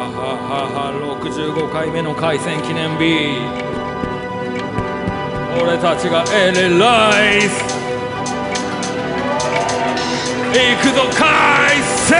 65回目の開戦記念日、俺たちがエレライス行くぞ開戦。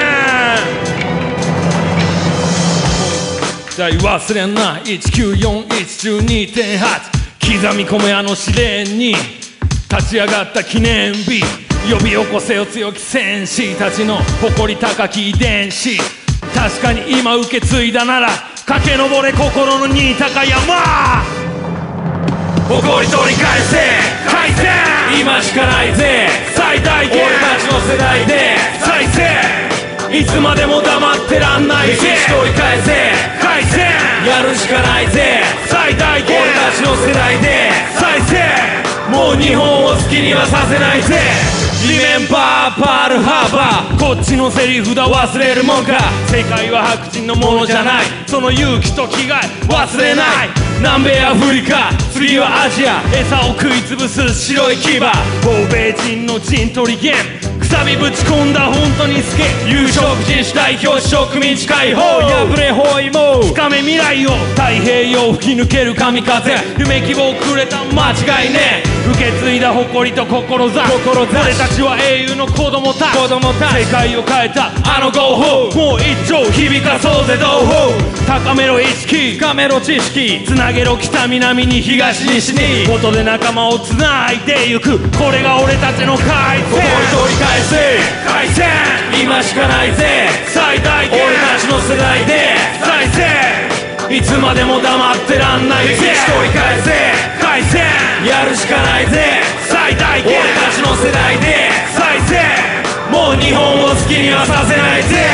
絶対忘れんな 194112.8 刻み込めあの試練に立ち上がった記念日、呼び起こせよ強き戦士たちの誇り高き遺伝子。確かに今受け継いだなら駆け上れ心の新高山。誇り取り返せ開戦、今しかないぜ最大限、俺たちの世代で再生、いつまでも黙ってらんないぜ。歴史取り返せ開戦、やるしかないぜ最大限、俺たちの世代で再生、もう日本を好きにはさせないぜ。リメンバーパールハーバー、こっちのセリフだ忘れるもんか。世界は白人のものじゃない、その勇気と気概忘れない。南米アフリカ、次はアジア、餌を食い潰す白い牙、欧米人の陣取りゲーム、くさびぶち込んだ本当にスケ、有色人種代表植民地解放、破れ包囲網つかめ未来を、太平洋吹き抜ける神風、夢希望くれた間違いねえ、受け継いだ誇りと志、俺たちは英雄の子供たち、世界を変えたあの号砲、もう一丁響かそうぜ同胞、高めろ意識深めろ知識、つなげろ北南に東西に、音で仲間をつないでゆく、これが俺たちの開戦。取り返せ開戦、今しかないぜ最大限、俺たちの世代で再生、いつまでも黙ってらんないぜ。歴史取り返せ開戦、やるしかないぜ最大限、俺たちの世代で再生、もう日本を好きにはさせないぜ。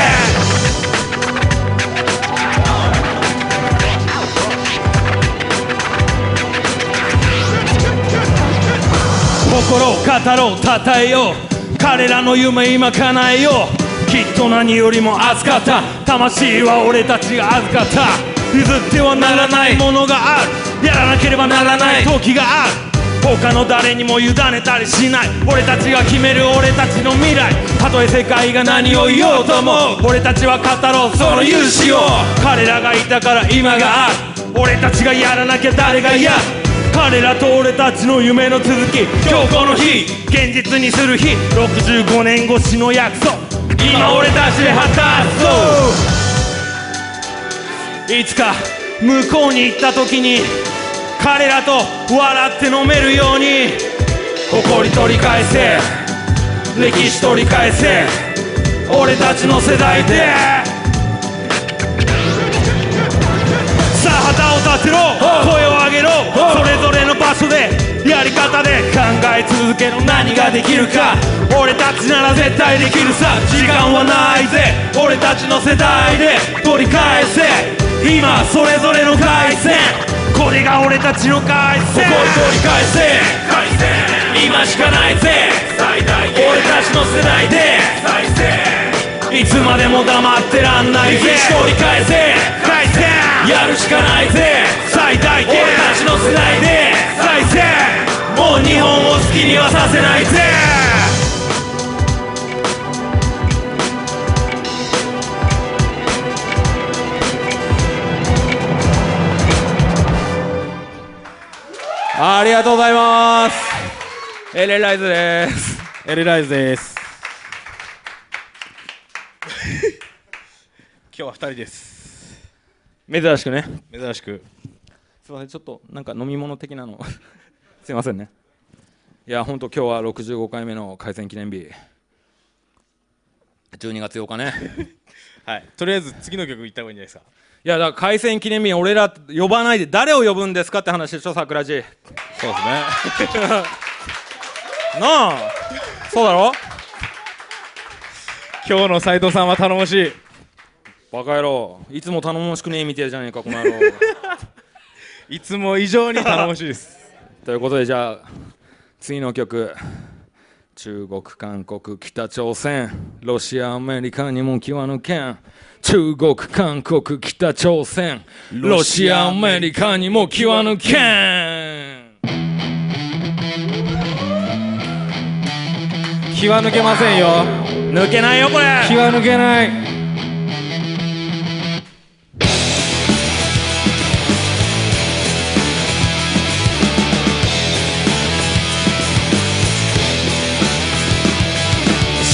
心を語ろう称えよう、彼らの夢今叶えよう、きっと何よりも熱かった魂は俺たちが預かった、譲ってはならないものがある、やらなければならない時がある、他の誰にも委ねたりしない、俺たちが決める俺たちの未来、たとえ世界が何を言おうとも俺たちは語ろうその勇姿を、彼らがいたから今がある、俺たちがやらなきゃ誰がやる、彼らと俺たちの夢の続き、今日この日現実にする日、65年越しの約束、今俺たちで果たすぞ。いつか向こうに行った時に彼らと笑って飲めるように、誇り取り返せ歴史取り返せ、俺たちの世代でさあ旗を立てろ声を上げろ、それぞれの場所でやり方で考え続けろ、何ができるか俺たちなら絶対できるさ、時間はないぜ俺たちの世代で取り返せ今それぞれの開戦、これが俺たちの開戦。ここ取り返せ開戦、今しかないぜ最大限、俺たちの世代で再生、いつまでも黙ってらんないぜ。歴史取り返せ開戦、やるしかないぜ最大限、俺たちの世代で再生、もう日本を好きにはさせないぜ。ありがとうございます。エレライズです。 エレライズです。今日は2人です。 珍しくね。 珍しく。 すいません、ちょっとなんか飲み物的なのすいませんね。いや本当今日は65回目の開戦記念日、12月8日ねはい。とりあえず次の曲いった方がいいんじゃないですか。 いやだから開戦記念日に俺ら呼ばないで誰を呼ぶんですかって話でしょ、桜地。 そうですねなあそうだろ。 今日の斉藤さんは頼もしい。 バカ野郎、いつも頼もしくねえみてえじゃねえかこの野郎いつも以上に頼もしいですということでじゃあ次の曲、中国韓国北朝鮮ロシアアメリカにも気は抜けん、中国韓国北朝鮮ロシアアメリカにも気は抜けん。 気は抜けませんよ。 抜けないよこれ。 気は抜けない。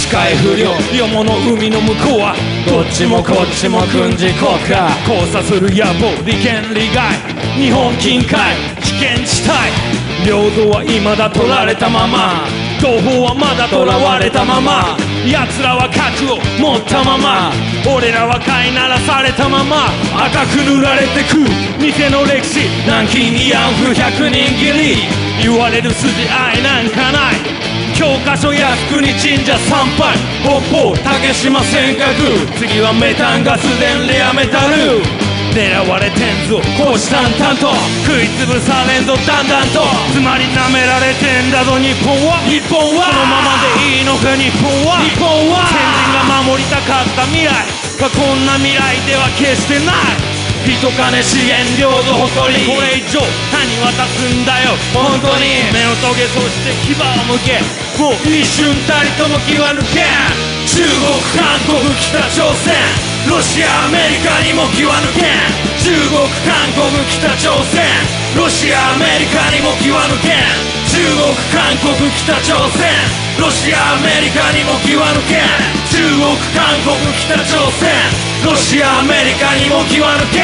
視界不良よもの海の向こうはどっちもこっちも軍事国家交差する野望利権利害日本近海危険地帯領土は未だ取られたまま東方はまだ囚われたまま奴らは核を持ったまま俺らは飼いならされたまま赤く塗られてく偽の歴史南京慰安婦100人斬り言われる筋合いなんかない教科書や服に神社参拝北方竹島尖閣次はメタンガス田レアメタル狙われてんぞ虎視眈々と食いつぶされんぞだんだんとつまり舐められてんだぞ日本はこのままでいいのか日本は先人が守りたかった未来がこんな未来では決してない人金資源領土誇りこれ以上何渡すんだよ本当に目を遂げそして牙を向けもう一瞬たりとも気は抜け中国韓国北朝鮮ロシアアメリカにも気は抜け中国韓国北朝鮮ロシアアメリカにも気は抜け中国韓国北朝鮮ロシアアメリカにも気は抜け中国韓国北朝鮮ロシアアメリカにも気は抜け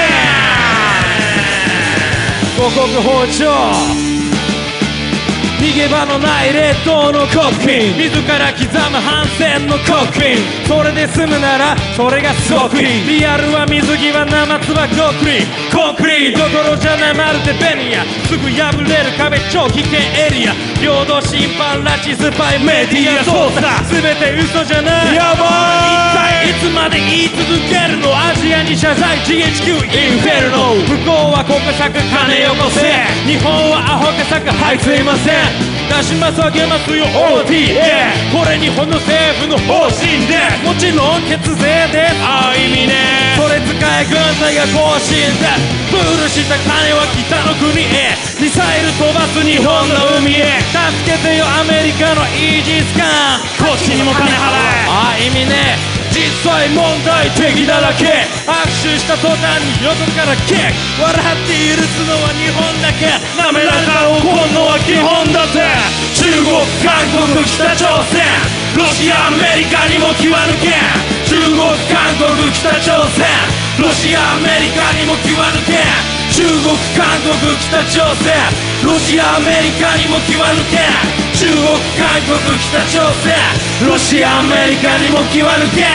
五穀豊穣逃げ場のない列島のコックピン自ら刻む反戦のコックピンそれで済むならそれがすごくいいリアルは水際生唾コンクリコンクリどころじゃないまるでベニヤすぐ破れる壁超危険エリア領土侵犯拉致スパイメディア操作全て嘘じゃないやばい一体いつまで言い続けるのアジアに謝罪次元地球インフェルノ不幸は国家作金よこせ日本はアホか作はいすいません出しますあげますよ OTA これ日本の政府の方針でもちろん血税ですああ意味ねそれ使え軍隊が更新でプールした金は北の国へミサイル飛ばす日本の海へ助けてよアメリカのイージス艦こっちにも金払えああ意味ね実際問題的だらけ握手した途端によそからキック笑って許すのは日本だけなめられた怒るのは基本だぜ中国韓国北朝鮮ロシアアメリカにも気は抜け中国韓国北朝鮮ロシアアメリカにも気は抜け中国韓国北朝鮮ロシアアメリカにも気は抜け中国韓国北朝鮮ロシアアメリカにも気は抜け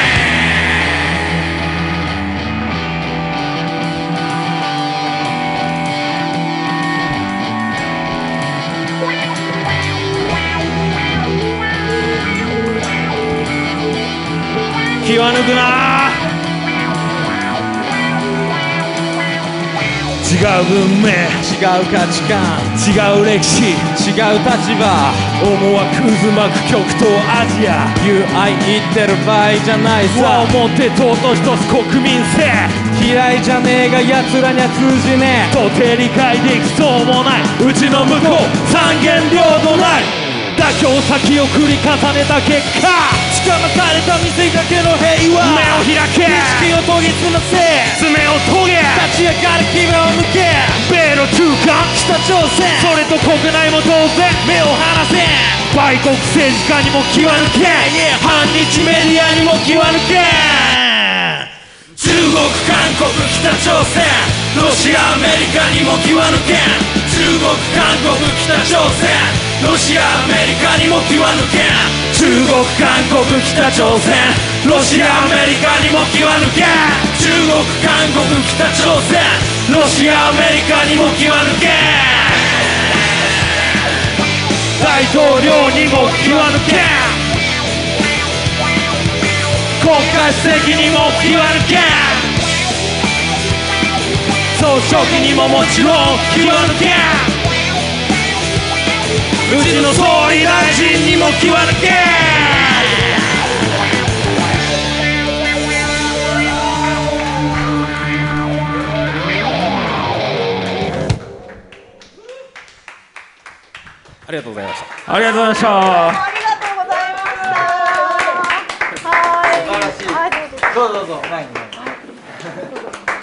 気は抜くな違う文明違う価値観違う歴史違う立場思惑渦巻く極東アジア友愛言ってる場合じゃないさ思って尊しとす国民性嫌いじゃねえが奴らには通じねえ到底理解できそうもないうちの向こう三元領土ない妥協先を繰り重ねた結果捕まされた店だけの平和目を開け意識を研ぎ澄ませ爪を研げ立ち上がる牙を向け米ロ中間北朝鮮それと国内も同然目を離せ売国政治家にも気は抜け反日メディアにも気は抜け中国韓国北朝鮮ロシアアメリカにも気は抜け中国韓国北朝鮮ロシアアメリカにも気は抜け中国韓国北朝鮮ロシアアメリカにも気は抜け中国韓国北朝鮮ロシアアメリカにも気は抜け大統領にも気は抜け国家主席にも気は抜け総書記にももちろん気は抜けうちの総理大臣にも気は抜けありがとうございましたありがとうございましたありがとうございましたはい素晴らしいどうぞどうぞ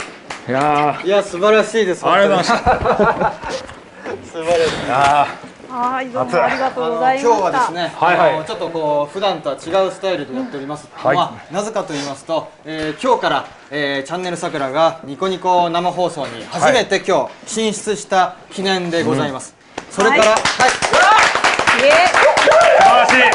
いや素晴らしいですありがとうございました素晴らしいはい、どうもありがとうございました。 今日はですね、 はいちょっとこう普段とは違うスタイルでやっております。なぜかと言いますと、今日から、チャンネルさくらがニコニコ生放送に初めて今日進出した記念でございます。それから、はい、 イエーイ。 素晴らしい。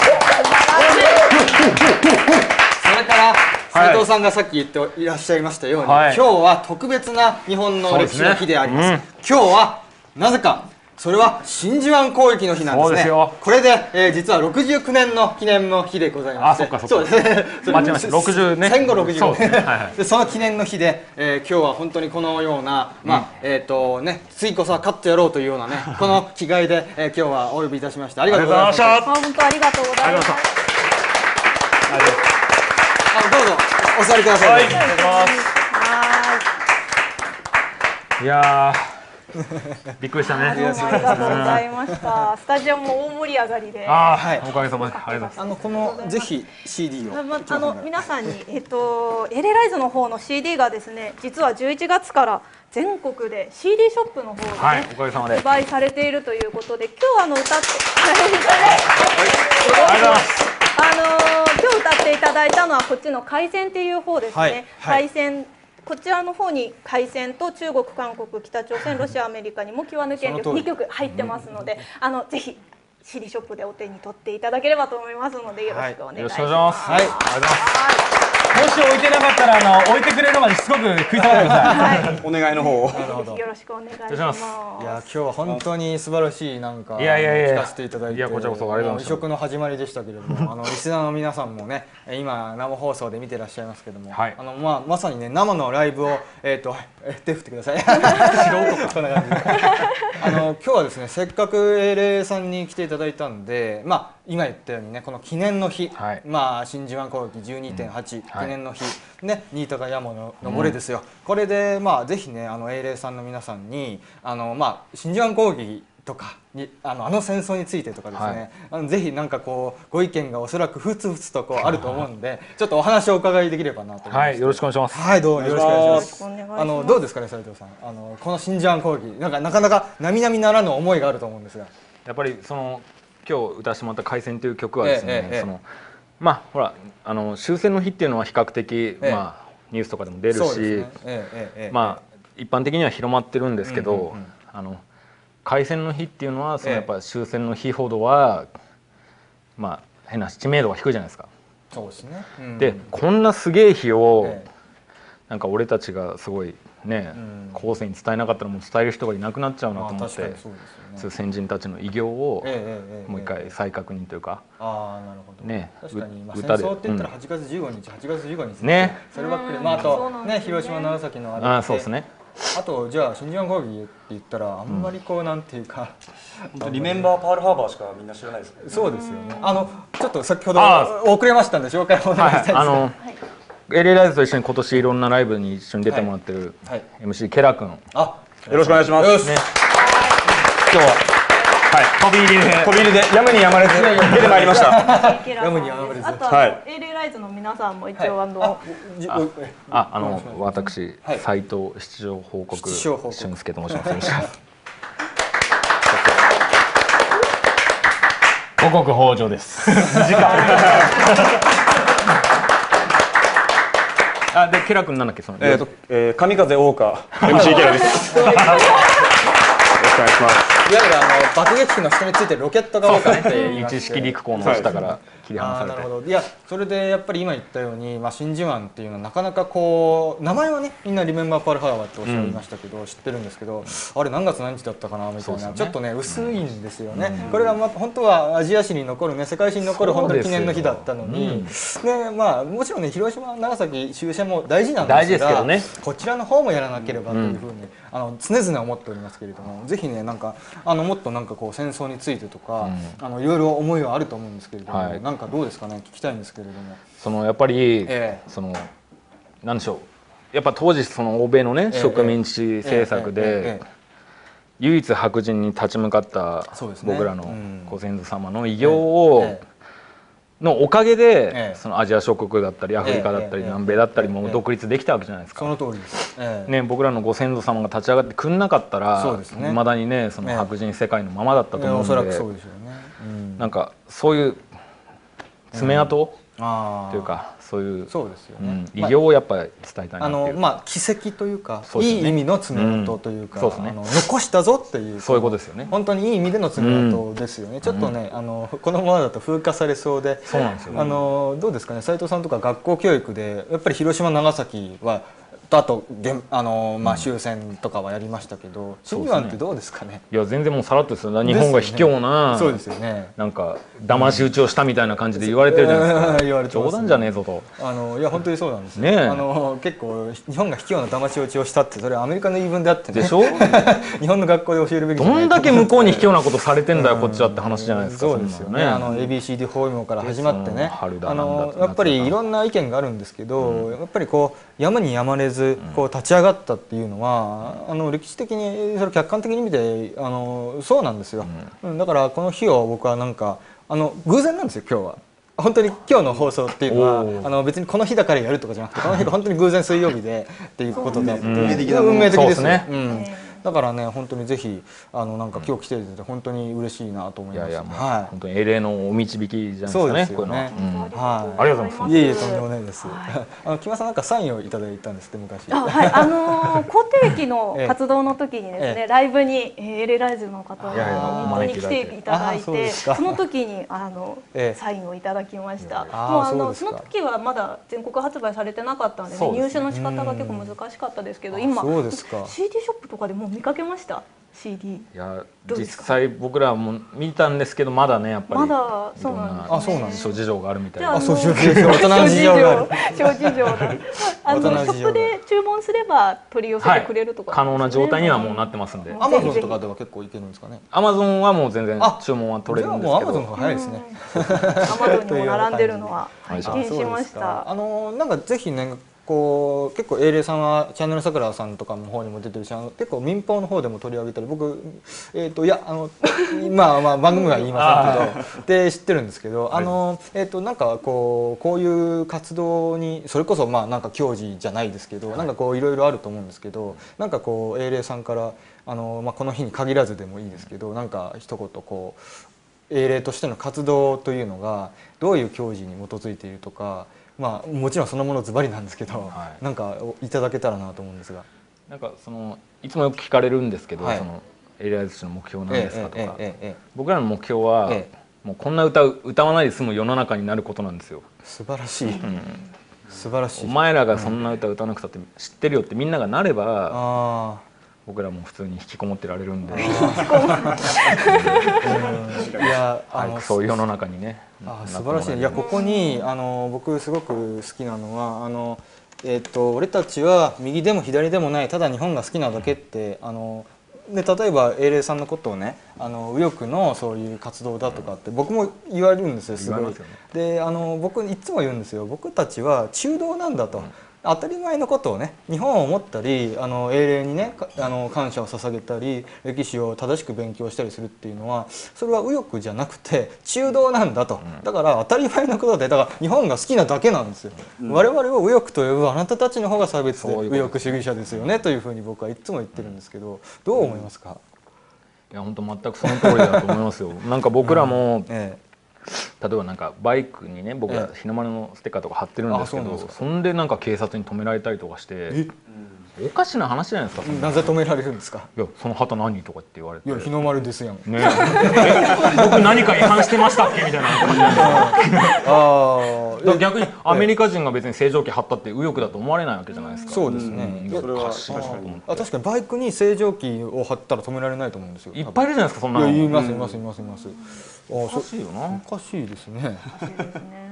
それから斉藤さんがさっき言っていらっしゃいましたように、今日は特別な日本の歴史の日であります。今日はなぜか。それは真珠湾攻撃の日なんですね。これで、実は69年の記念の日でございまして、そうですね。 間違えました。60年。 戦後65年。でその記念の日で、今日は本当にこのような次こそは勝ってやろうというようなねこの気概で、今日はお呼びいたしましてありがとうございました。 本当ありがとうございます。 どうぞお座りください。 はい、いただきます。いやびっくりしたね。 ありがとうございました。スタジオも大盛り上がりで。 はい、おかげさまで。ありがとうございます。 このぜひ CD を。 皆さんにエレライズの方の CD がですね、実は11月から全国で CD ショップの方でね、発売されているということで、今日歌って今日歌っていただいたのはこっちの海鮮っていう方ですね。海鮮。こちらの方に海鮮と中国、韓国、北朝鮮、ロシア、アメリカにも気は抜けん2曲入ってますので、ぜひ CD ショップでお手に取っていただければと思いますのでよろしくお願いします。 はい、ありがとうございます。もし置いてなかったら置いてくれるまでしつこく食いたがってください。お願いの方を。 よろしくお願いします。 いや今日は本当に素晴らしい聞かせていただいて、 いやこちらこそありがとうございます。 異色の始まりでしたけれども、リスナーの皆さんもね今生放送で見てらっしゃいますけども、まさにね生のライブを手振ってください。素人そんな感じで。今日はですねせっかく英霊さんに来ていただいたんで、今言ったようにねこの記念の日、真珠湾攻撃 12.8 記念の日ね、新高山の登れですよ。これでぜひね英霊さんの皆さんに真珠湾攻撃とかに戦争についてとかですね、ぜひなんかこうご意見がおそらくふつふつとあると思うんで、ちょっとお話をお伺いできればなと思います。はい、 よろしくお願いします。 はい、どうもよろしくお願いします。どうですかね斉藤さん、この真珠湾攻撃なかなか並々ならぬ思いがあると思うんですが、 やっぱり今日歌わせてもらった海鮮という曲はですね、ほら終戦の日っていうのは比較的ニュースとかでも出るし、一般的には広まってるんですけど、海鮮の日っていうのはやっぱ終戦の日ほどは変な知名度が低いじゃないですか。 そうですね。 でこんなすげえ日をなんか俺たちがすごいね後世に伝えなかったらもう伝える人がいなくなっちゃうなと思って、そういう先人たちの偉業をもう一回再確認というか。 ああなるほどね、 確かに戦争って言ったら8月15日8月15日ね、そればっかり。あとね広島長崎のあれ、 そうですね。 あとじゃあ真珠湾攻撃って言ったらあんまりなんていうか、 リメンバーパールハーバーしかみんな知らないですね。 そうですよね。ちょっと先ほど遅れましたんで紹介をお願いしたいんですけど、 LA ライズと一緒に今年いろんなライブに一緒に出てもらってる MC ケラ君、よろしくお願いします。 今日は飛び入りでやむにやまれず出てまいりました。 やむにやまれず。 あとLA ライズの皆さんも一応私斉藤七条報告俊介と申します。よろしくお願いします。 五穀豊穣です。 でケラ君なんだっけその神風大岡 MC ケラです。よろしくお願いします。 いわゆる爆撃機の下についてるロケットが多かって一式陸港の下から切り離されて。 なるほど。いやそれでやっぱり今言ったように真珠湾っていうのはなかなか名前はねみんなリメンバーパールハーバーっておっしゃいましたけど知ってるんですけど、あれ何月何日だったかなみたいなちょっとね薄いんですよね。これが本当はアジア史に残るね世界史に残る本当に記念の日だったのに、もちろんね広島長崎終戦も大事なんですがこちらの方もやらなければというふうに常々思っておりますけれども、ぜひねなんかもっとなんか戦争についてとかいろいろ思いはあると思うんですけれども、なんかどうですかね聞きたいんですけれども。 やっぱりなんでしょう、やっぱ当時欧米のね植民地政策で唯一白人に立ち向かった僕らのご先祖様の偉業をのおかげで、そのアジア諸国だったりアフリカだったり南米だったりも独立できたわけじゃないですか。 その通りです。 ね、僕らのご先祖様が立ち上がってくんなかったら、いまだにねその白人世界のままだったと思うので、 おそらくそうでしょうね。 なんかそういう爪痕というか、そういうそうですよね。 偉業をやっぱり伝えたいなっていう。 まあ奇跡というか、いい意味の爪痕というか、残したぞっていう、 そういうことですよね。 本当にいい意味での爪痕ですよね。ちょっとね、このままだと風化されそうで、 そうなんですよ。 どうですかね、斉藤さんとか学校教育でやっぱり広島長崎はあと終戦とかはやりましたけど、真珠湾ってどうですかね。 いや全然もうさらっとですよ。日本が卑怯な、 そうですよね。 なんか騙し討ちをしたみたいな感じで言われてるじゃないですか。 言われてます。 冗談じゃねえぞと。 いや本当にそうなんですね。結構日本が卑怯な騙し討ちをしたって、それはアメリカの言い分であってね。 でしょ。 日本の学校で教えるべき。 どんだけ向こうに卑怯なことされてんだよこっちはって話じゃないですか。 そうですよね。ABCD 包囲網から始まってね。やっぱりいろんな意見があるんですけど、やっぱりこうやむにやまれずこう立ち上がったっていうのは歴史的にそれ客観的に見てそうなんですよ。だからこの日を僕はなんか偶然なんですよ今日は。本当に今日の放送っていうのは別にこの日だからやるとかじゃなくて、この日が本当に偶然水曜日でっていうことで運命的ですね。だからね本当にぜひなんか今日来ていただいて本当に嬉しいなと思います。 本当に英霊のお導きじゃないですかね。 そうですよね。 ありがとうございます。 いえいえとんでもないです。木村さんなんかサインをいただいたんですって昔。 はい、固定期の活動の時にですね、ライブに英霊ライズの方が本当に来ていただいて、その時にサインをいただきました。その時はまだ全国発売されてなかったので入手の仕方が結構難しかったですけど、今 CD ショップとかでも見かけました。 CD。 いや実際僕らも見たんですけど、まだねやっぱりまだそうなんですね。 諸事情があるみたいな。 諸事情がある。ショップで注文すれば取り寄せてくれるとか可能な状態にはもうなってますんで。 アマゾンとかでは結構いけるんですかね。 アマゾンはもう全然注文は取れるんですけど。 アマゾンの方が早いですね。 アマゾンにも並んでるのは拝見しました。 なんかぜひねこう結構英霊さんはチャンネル桜さんとかの方にも出てるし、結構民放の方でも取り上げたり、僕いやまあ番組は言いませんけどで知ってるんですけど、なんかこういう活動にそれこそなんか教示じゃないですけど、なんかこういろいろあると思うんですけど、なんかこう英霊さんからこの日に限らずでもいいですけど、なんか一言こう英霊としての活動というのがどういう教示に基づいているとか。もちろんそのものズバリなんですけど、なんかいただけたらなと思うんですが、 なんかいつもよく聞かれるんですけど、エイライズの目標なんですかとか、僕らの目標はもうこんな歌わないで済む世の中になることなんですよ。 素晴らしい、素晴らしい。 お前らがそんな歌歌わなくたって知ってるよってみんながなれば、僕らも普通に引きこもってられるんで、そういう世の中にね。 素晴らしい。いやここに僕すごく好きなのは俺たちは右でも左でもない、ただ日本が好きなだけってで例えば英霊さんのことをね右翼のそういう活動だとかって僕も言われるんですよ、すごい。で僕いつも言うんですよ、僕たちは中道なんだと。当たり前のことをね、日本を思ったり英霊にね感謝を捧げたり歴史を正しく勉強したりするっていうのは、それは右翼じゃなくて中道なんだと。だから当たり前のことで、だから日本が好きなだけなんですよ。我々を右翼と呼ぶあなたたちの方が差別で右翼主義者ですよねというふうに僕はいつも言ってるんですけど、どう思いますか？ いや本当全くその通りだと思いますよ。なんか僕らも例えばなんかバイクにね、僕ら日の丸のステッカーとか貼ってるんですけど、そんでなんか警察に止められたりとかして、おかしな話じゃないですか。 なぜ止められるんですか？ いやその旗何とかって言われて、 いや日の丸ですやんね。僕何か違反してましたっけみたいな感じなんですよ。逆にアメリカ人が別に星条旗貼ったって右翼だと思われないわけじゃないですか。 そうですね。 それは確かにバイクに星条旗を貼ったら止められないと思うんですよ。 いっぱいいるじゃないですかそんなの。 いますいますいますいます。 おかしいよな。 おかしいですね。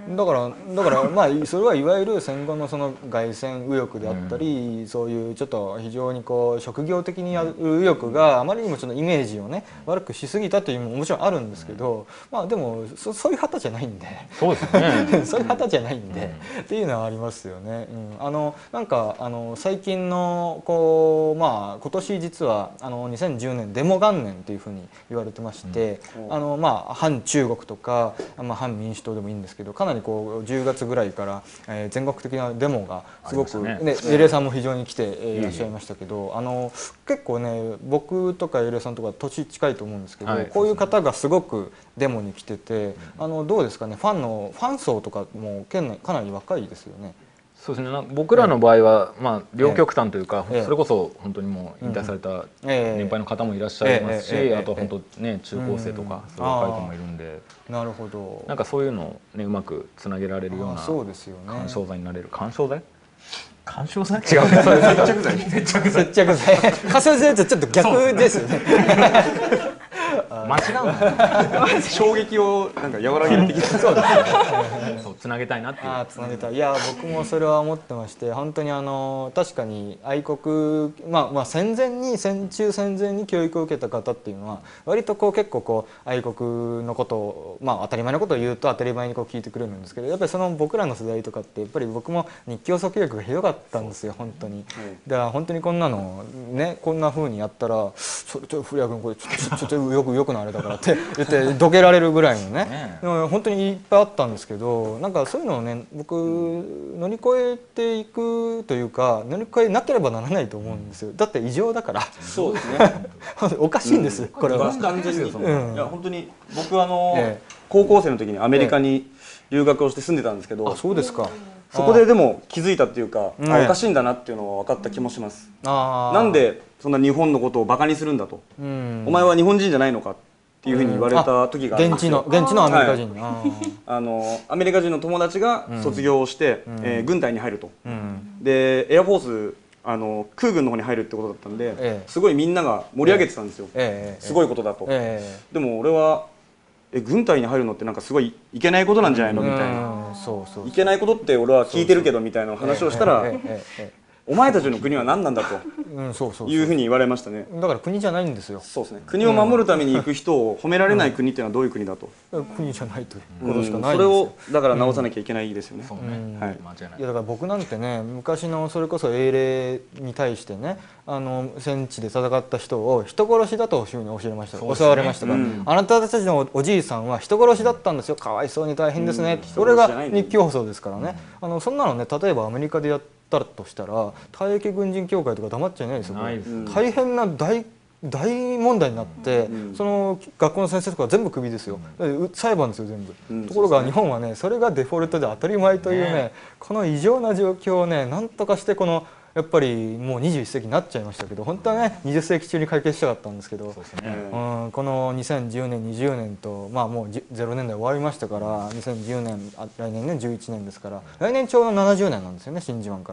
だからまあそれはいわゆる戦後のその凱旋右翼であったり、そういうちょっと非常にこう職業的にやる右翼があまりにもちょっとイメージをね悪くしすぎたというのももちろんあるんですけど、まあでもそういう旗じゃないんで、 そうですねそういう旗じゃないんで、っていうのはありますよね。なんか最近のこうまあ今年実は2010年デモ元年というふうに言われてまして、まあ反中国とか、まあ、反民主党でもいいんですけど、かなりこう10月ぐらいから、全国的なデモがすごくね、エレさんも非常に来ていらっしゃいましたけど、結構ね僕とかエレさんとか年近いと思うんですけど、こういう方がすごくデモに来てて、どうですかね、ファン層とかも県内かなり若いですよね。 そうですね、僕らの場合は、まあ、両極端というか、それこそ本当にもう引退された年配の方もいらっしゃいますし、あとは本当ね中高生とかそういう若い子もいるんで、 なるほど、 なんかそういうのをねうまくつなげられるような緩衝材になれる。緩衝材？緩衝材？違う、接着剤。 接着剤。緩衝材とちょっと逆ですよね。 間違うの。衝撃をなんか和らげる的な。そうですね。そうつなげたいなっていう。 つなげたい。いや僕もそれは思ってまして、本当に確かに愛国、まあ戦前に教育を受けた方っていうのは割とこう結構こう愛国のことをまあ当たり前のことを言うと当たり前にこう聞いてくれるんですけど、やっぱりその僕らの世代とかってやっぱり僕も日教組教育がひどかったんですよ本当に。だから本当にこんなのねこんな風にやったらちょっと古谷君これちょっとよくのあれだからって言ってどけられるぐらいのね本当にいっぱいあったんですけど、なんかそういうのをね僕乗り越えていくというか乗り越えなければならないと思うんですよ。だって異常だから。 そうですね。 おかしいんですこれは。 完全に。いや本当に僕高校生の時にアメリカに留学をして住んでたんですけど、 そうですか。 そこででも気づいたっていうか、おかしいんだなっていうのは分かった気もします。なんでそんな日本のことをバカにするんだと、お前は日本人じゃないのかっていうふうに言われた時があるんですよ。 現地のアメリカ人、 アメリカ人の友達が卒業をして、軍隊に入ると、でエアフォース空軍の方に入るってことだったんで、すごいみんなが盛り上げてたんですよ、すごいことだと。でも俺は軍隊に入るのってなんかすごいいけないことなんじゃないのみたいな、いけないことって俺は聞いてるけどみたいな話をしたら、お前たちの国は何なんだというふうに言われましたね。 だから国じゃないんですよ。 そうですね。国を守るために行く人を褒められない国っていうのはどういう国だと。 国じゃないということしかないんですよ。 それをだから直さなきゃいけないですよね。 いやだから僕なんてね昔のそれこそ英霊に対してね戦地で戦った人を人殺しだというふうに教われましたから、あなたたちのおじいさんは人殺しだったんですよ、かわいそうに大変ですね、それが日教放送ですからね。そんなのね例えばアメリカでやったとしたら退役軍人協会とか黙っちゃいないですよ。大変な大問題になって、その学校の先生とか全部クビですよ。裁判ですよ全部。ところが日本はねそれがデフォルトで当たり前というねこの異常な状況をねなんとかしてこのやっぱりもう21世紀になっちゃいましたけど、本当はね20世紀中に解決したかったんですけど、この2010年20年とまあもう0年代終わりましたから、2010年来年ね11年ですから、来年ちょうど70年なんですよね真珠湾から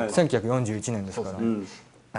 、1941年ですから。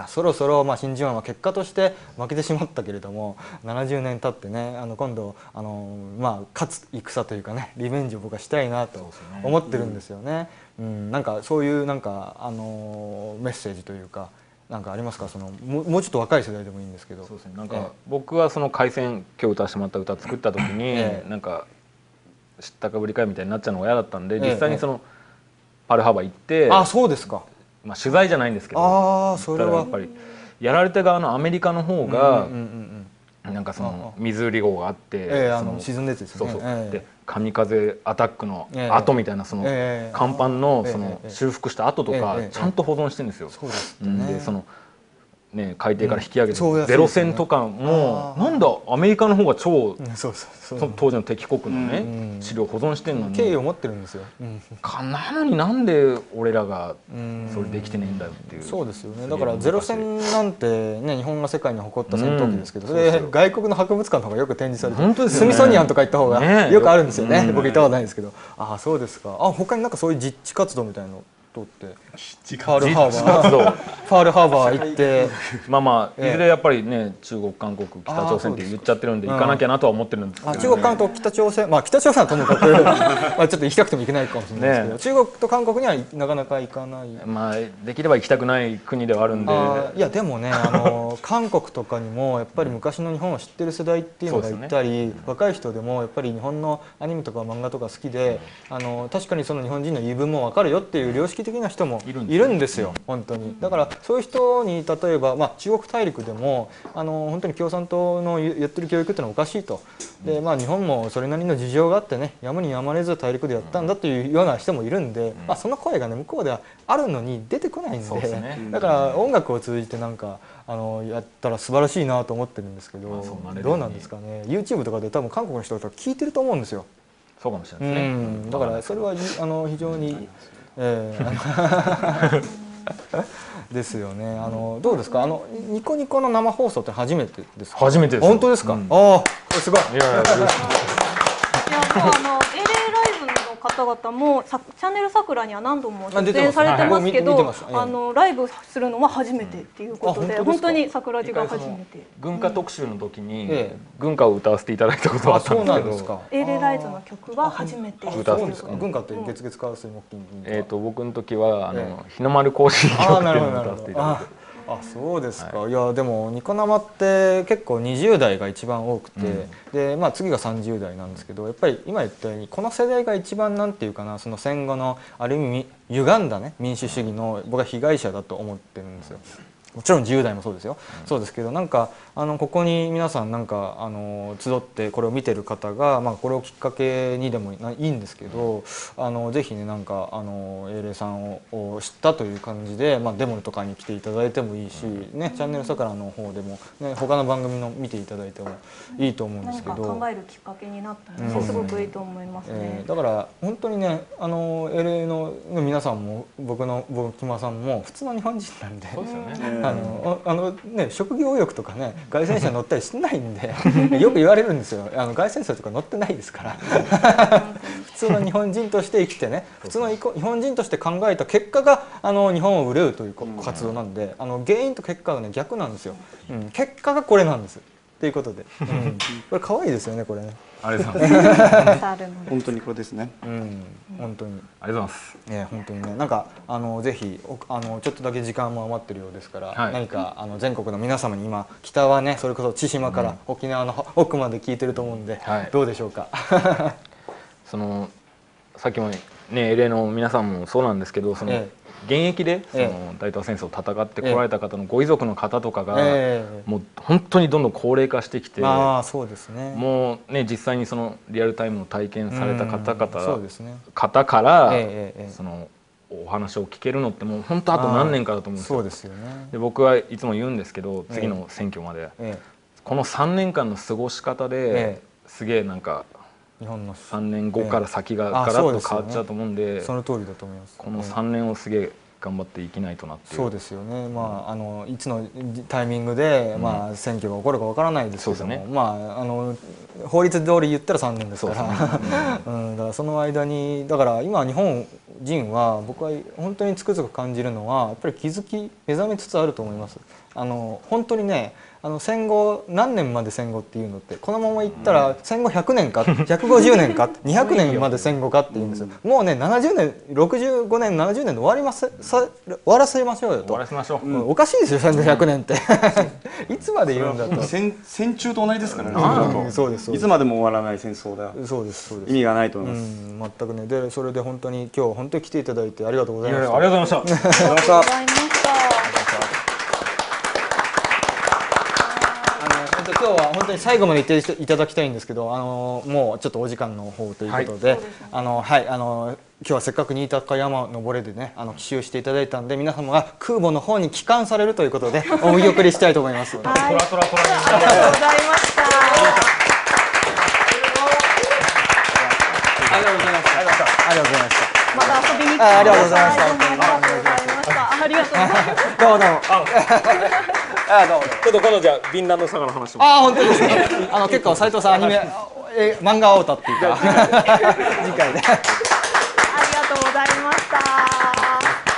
そろそろ真珠湾は結果として負けてしまったけれども70年経ってね今度勝つ戦というかねリベンジを僕はしたいなと思ってるんですよね。なんかそういうなんかメッセージというかなんかありますか？もうちょっと若い世代でもいいんですけど。 そうですね。なんか僕はその開戦今日歌わせてもらった歌作った時になんか知ったかぶり会みたいになっちゃうのが嫌だったんで、実際にそのパールハーバー行って。 あ、そうですか。 まあ取材じゃないんですけど、それはやっぱりやられた側のアメリカの方がなんかそのミズーリ号があって沈んでてですね。 で神風アタックの跡みたいなその甲板のその修復した跡とかちゃんと保存してるんですよ。でそのね海底から引き上げてゼロ戦とかもなんだアメリカの方が超当時の敵国のね資料保存してるのに敬意を持ってるんですよ。 なのになんで俺らがそれできてねえんだよっていう。 そうですよね。だからゼロ戦なんてね日本が世界に誇った戦闘機ですけど、それ外国の博物館の方がよく展示されてる。スミソニアンとか行った方がよくあるんですよね。僕行ったことないですけど。ああそうですか。他になんかそういう実地活動みたいなの通ってファールハーバー行ってまあいずれやっぱりね中国韓国北朝鮮って言っちゃってるんで行かなきゃなとは思ってるんですけど、 中国韓国北朝鮮北朝鮮はともかくちょっと行きたくても行けないかもしれないですけど、中国と韓国にはなかなか行かない。 できれば行きたくない国ではあるんで、 いやでもね韓国とかにもやっぱり昔の日本を知ってる世代っていうのがいたり、若い人でもやっぱり日本のアニメとか漫画とか好きで、確かにその日本人の言い分も分かるよっていう良識的な人もいるんですよ、本当に。だからそういう人に例えば、中国大陸でも本当に共産党のやってる教育っていうのはおかしいと。で日本もそれなりの事情があってね、やむにやまれず大陸でやったんだというような人もいるんで、その声がね向こうではあるのに出てこないんで、だから音楽を通じてなんかやったら素晴らしいなと思ってるんですけど、どうなんですかね。 YouTube とかで多分韓国の人とか聞いてると思うんですよ。 そうかもしれないですね。 だからそれは非常にですよね。どうですか、ニコニコの生放送って初めてですか？ 初めてです。 本当ですか？ああ、すごい。 LA ライブの方々もチャンネル桜には何度も出演されてますけど、ライブするのは初めてっていうことで、本当に桜地が初めて。 軍歌特集の時に軍歌を歌わせていただいたことがあったんですけど、 LAライズの曲は初めて歌わせていただいた。 軍歌って月々火水木金。 僕の時は日の丸行進曲っていうのを歌わせていただいて。 そうですか。いやでもニコ生って結構20代が一番多くて、で次が30代なんですけど、やっぱり今言ったようにこの世代が一番なんていうかな、その戦後のある意味歪んだね民主主義の僕は被害者だと思ってるんですよ。もちろん10代もそうですよ、そうですけど、なんかここに皆さんなんか集ってこれを見てる方が、これをきっかけにでもいいんですけど、ぜひねなんか英霊さんを知ったという感じで、デモとかに来ていただいてもいいしね、チャンネル桜の方でもね他の番組の見ていただいてもいいと思うんですけど、 何か考えるきっかけになったらすごくいいと思いますね。 だから本当にね英霊の皆さんも僕木間さんも普通の日本人なんで。そうですよね。職業欲とかね凱旋車乗ったりしてないんでよく言われるんですよ。凱旋車とか乗ってないですから普通の日本人として生きてね、普通の日本人として考えた結果が日本を憂うという活動なんで、原因と結果がね逆なんですよ。結果がこれなんですということで、これ可愛いですよねこれね。 ありがとうございます。 本当にこれですね。 本当にありがとうございます。 本当にね、なんかぜひちょっとだけ時間も余ってるようですから、何か全国の皆様に今北はねそれこそ千島から沖縄の奥まで聞いてると思うんで、どうでしょうか。 さっきもねLAの皆さんもそうなんですけど、現役で大東亜戦争を戦ってこられた方のご遺族の方とかがもう本当にどんどん高齢化してきて、もうね実際にそのリアルタイムの体験された方からそのお話を聞けるのってもう本当あと何年かだと思うんですよ。で僕はいつも言うんですけど、次の選挙までこの3年間の過ごし方ですげえなんか日本の3年後から先がガラッと変わっちゃうと思うんで、 その通りだと思います。 この3年をすげえ頑張っていきないとなっていう。 そうですよね。いつのタイミングで選挙が起こるかわからないですけども、法律通り言ったら3年ですから、だからその間にだから今日本人は僕は本当につくづく感じるのはやっぱり目覚めつつあると思います。本当にね。戦後何年まで戦後っていうのってこのままいったら戦後100年か150年か200年まで戦後かっていうんですよ。もうね70年65年70年で終わらせましょうよと。 終わらせましょう。 おかしいですよ戦後100年っていつまで言うんだと。 戦中と同じですからね。 そうです。 いつまでも終わらない戦争だ。 そうですそうです。 意味がないと思います。 全くね。でそれで本当に今日本当に来ていただいてありがとうございました。 ありがとうございました。 ありがとうございました。 今日は本当に最後まで言っていただきたいんですけど、もうちょっとお時間の方ということで、今日はせっかく新高山登れでね奇襲していただいたんで、皆様が空母の方に帰還されるということでお見送りしたいと思います。 ありがとうございました。 ありがとうございました。ありがとうございました。 また遊びに来てください。 ありがとうございました。 ありがとうございました。 どうもどうも。 ちょっと今度じゃあビンランドサガの話も。 本当ですね。結構斉藤さんアニメ漫画を歌っていた次回で。 ありがとうございました。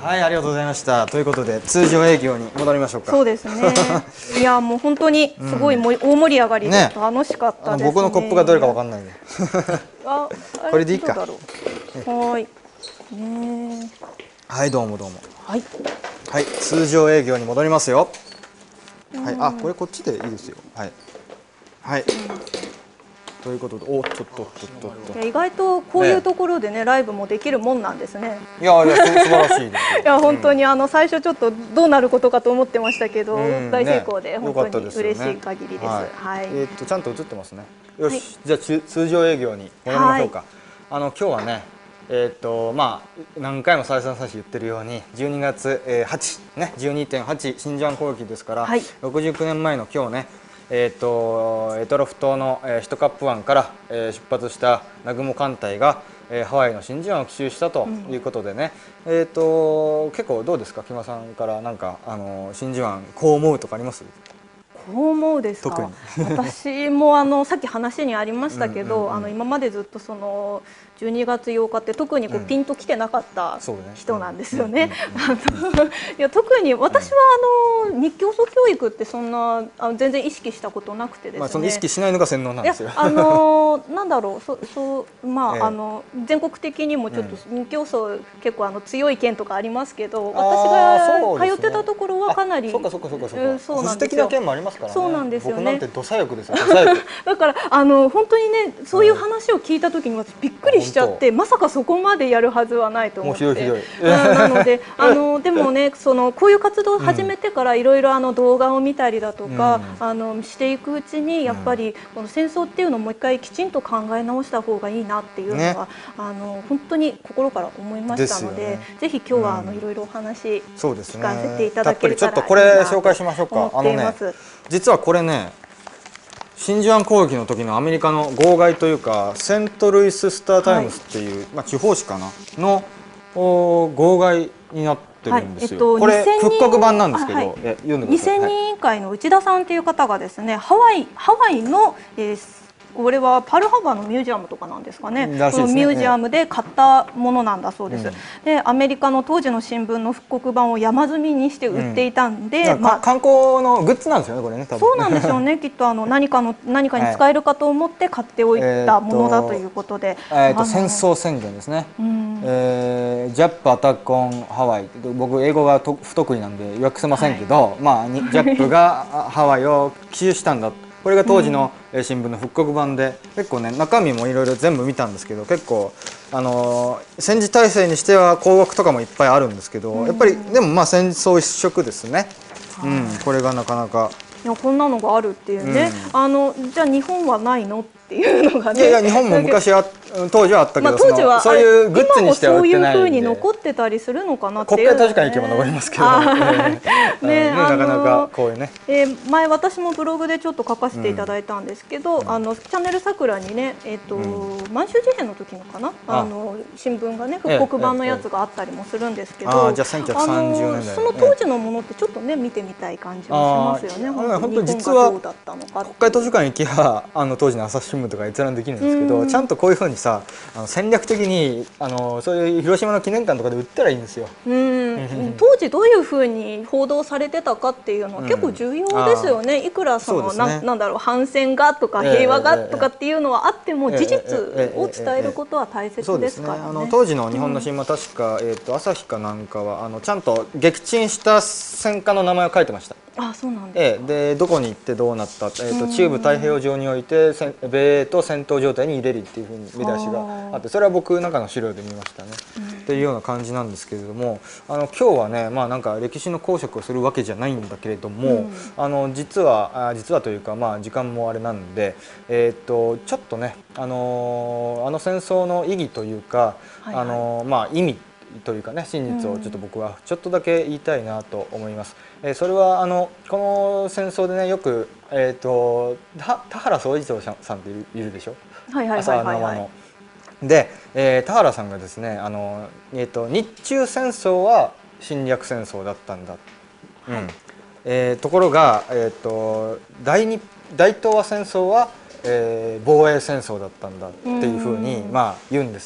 はい、ありがとうございました。ということで通常営業に戻りましょうか。 そうですね。いやもう本当にすごい大盛り上がりで楽しかったですね。 僕のコップがどれかわかんないんで。これでいいか。 はい。 はい、どうもどうも。 はい。 はい、通常営業に戻りますよ。はい、あ、これこっちでいいですよ。はい。はい。ということで、お、ちょっと。 意外とこういうところでね、ライブもできるもんなんですね。 いや素晴らしいです。 いや本当に最初ちょっとどうなることかと思ってましたけど、大成功で本当に嬉しい限りです。はい。 ちゃんと映ってますね。よし、じゃあ通常営業に戻りましょうか。今日はね。まあ何回も再三言ってるように12月8ね 12.8 真珠湾攻撃ですから、69年前の今日ね択捉島の1カップ湾から出発した南雲艦隊がハワイの真珠湾を奇襲したということでね、結構どうですか、木村さんからなんか真珠湾こう思うとかあります？ こう思うですか。私もさっき話にありましたけど、今までずっとその12月8日って特にピンときてなかった人なんですよね。いや特に私は日教祖教育ってそんな全然意識したことなくてですね。 その意識しないのが洗脳なんですよ。 なんだろう、まあ全国的にもちょっと日教祖結構強い県とかありますけど、私が通ってたところはかなりそうなんです的な県もありますからね。 そうなんですよね。 僕なんて土左翼ですよ。 だから本当にねそういう話を聞いた時に私びっくりしちゃって、まさかそこまでやるはずはないと思って。 もうひどい。 なのででもねこういう活動を始めてからいろいろ動画を見たりだとかしていくうちにやっぱりこの戦争っていうのをもう一回きちんと考え直した方がいいなっていうのは本当に心から思いましたので、ぜひ今日はいろいろお話聞かせていただけるからちょっとこれ紹介しましょうか。実はこれね、真珠湾攻撃の時のアメリカの号外というかセントルイス・スター・タイムズっていう、地方紙かなの号外になってるんですよ。これ復刻版なんですけど、読んでください。 2000人委員会の内田さんという方がですね、ハワイのこれはパールハーバーのミュージアムとかなんですかね。そのミュージアムで買ったものなんだそうです。で、アメリカの当時の新聞の復刻版を山積みにして売っていたんで、 観光のグッズなんですよね、これね。多分そうなんでしょうね。きっと何かに使えるかと思って買っておいたものだということで。 戦争宣言ですね。ジャップアタックオンハワイ。僕英語が不得意なんで訳せませんけど、ジャップがハワイを奇襲したんだ。これが当時の新聞の復刻版で、結構ね中身もいろいろ全部見たんですけど、結構戦時体制にしては項目とかもいっぱいあるんですけど、やっぱりでも戦争一色ですね。これがなかなか。 いやこんなのがあるっていうね。じゃあ日本はないのっていうのがね。 いや日本も昔当時はあったけど、そういうグッズにしては売ってないんで。今もそういう風に残ってたりするのかなっていう。 国会図書館行けば残りますけど。ね、なかなかこういうね。 前私もブログでちょっと書かせていただいたんですけど、チャンネル桜にね、満州事変の時のかな、新聞がね復刻版のやつがあったりもするんですけど、 じゃあ1930年代。 その当時のものってちょっとね見てみたい感じもしますよね。 本当に実は国会図書館行けば当時の朝日新聞とか閲覧できるんですけど、ちゃんとこういうふうにさ戦略的にそういう広島の記念館とかで売ったらいいんですよ。 当時どういうふうに報道されてたかっていうのは結構重要ですよね。いくらなんだろう反戦がとか平和がとかっていうのはあっても事実を伝えることは大切ですからね。 当時の日本の新聞は確か朝日かなんかはちゃんと撃沈した戦艦の名前を書いてました。 そうなんです。 でどこに行ってどうなった、中部太平洋上において米英と戦闘状態に入れるっていうふうに見出しがあって、それは僕なんかの資料で見ましたね。っていうような感じなんですけれども、今日はねなんか歴史の講釈をするわけじゃないんだけれども、実はというか時間もあれなんで、ちょっとね戦争の意義というか意味というかね真実をちょっと僕はちょっとだけ言いたいなと思います。それはこの戦争でねよく田原総一郎さんっているでしょ。朝生の。で田原さんがですね日中戦争は侵略戦争だったんだ。ところが大東亜戦争は防衛戦争だったんだっていうふうに言うんですよ。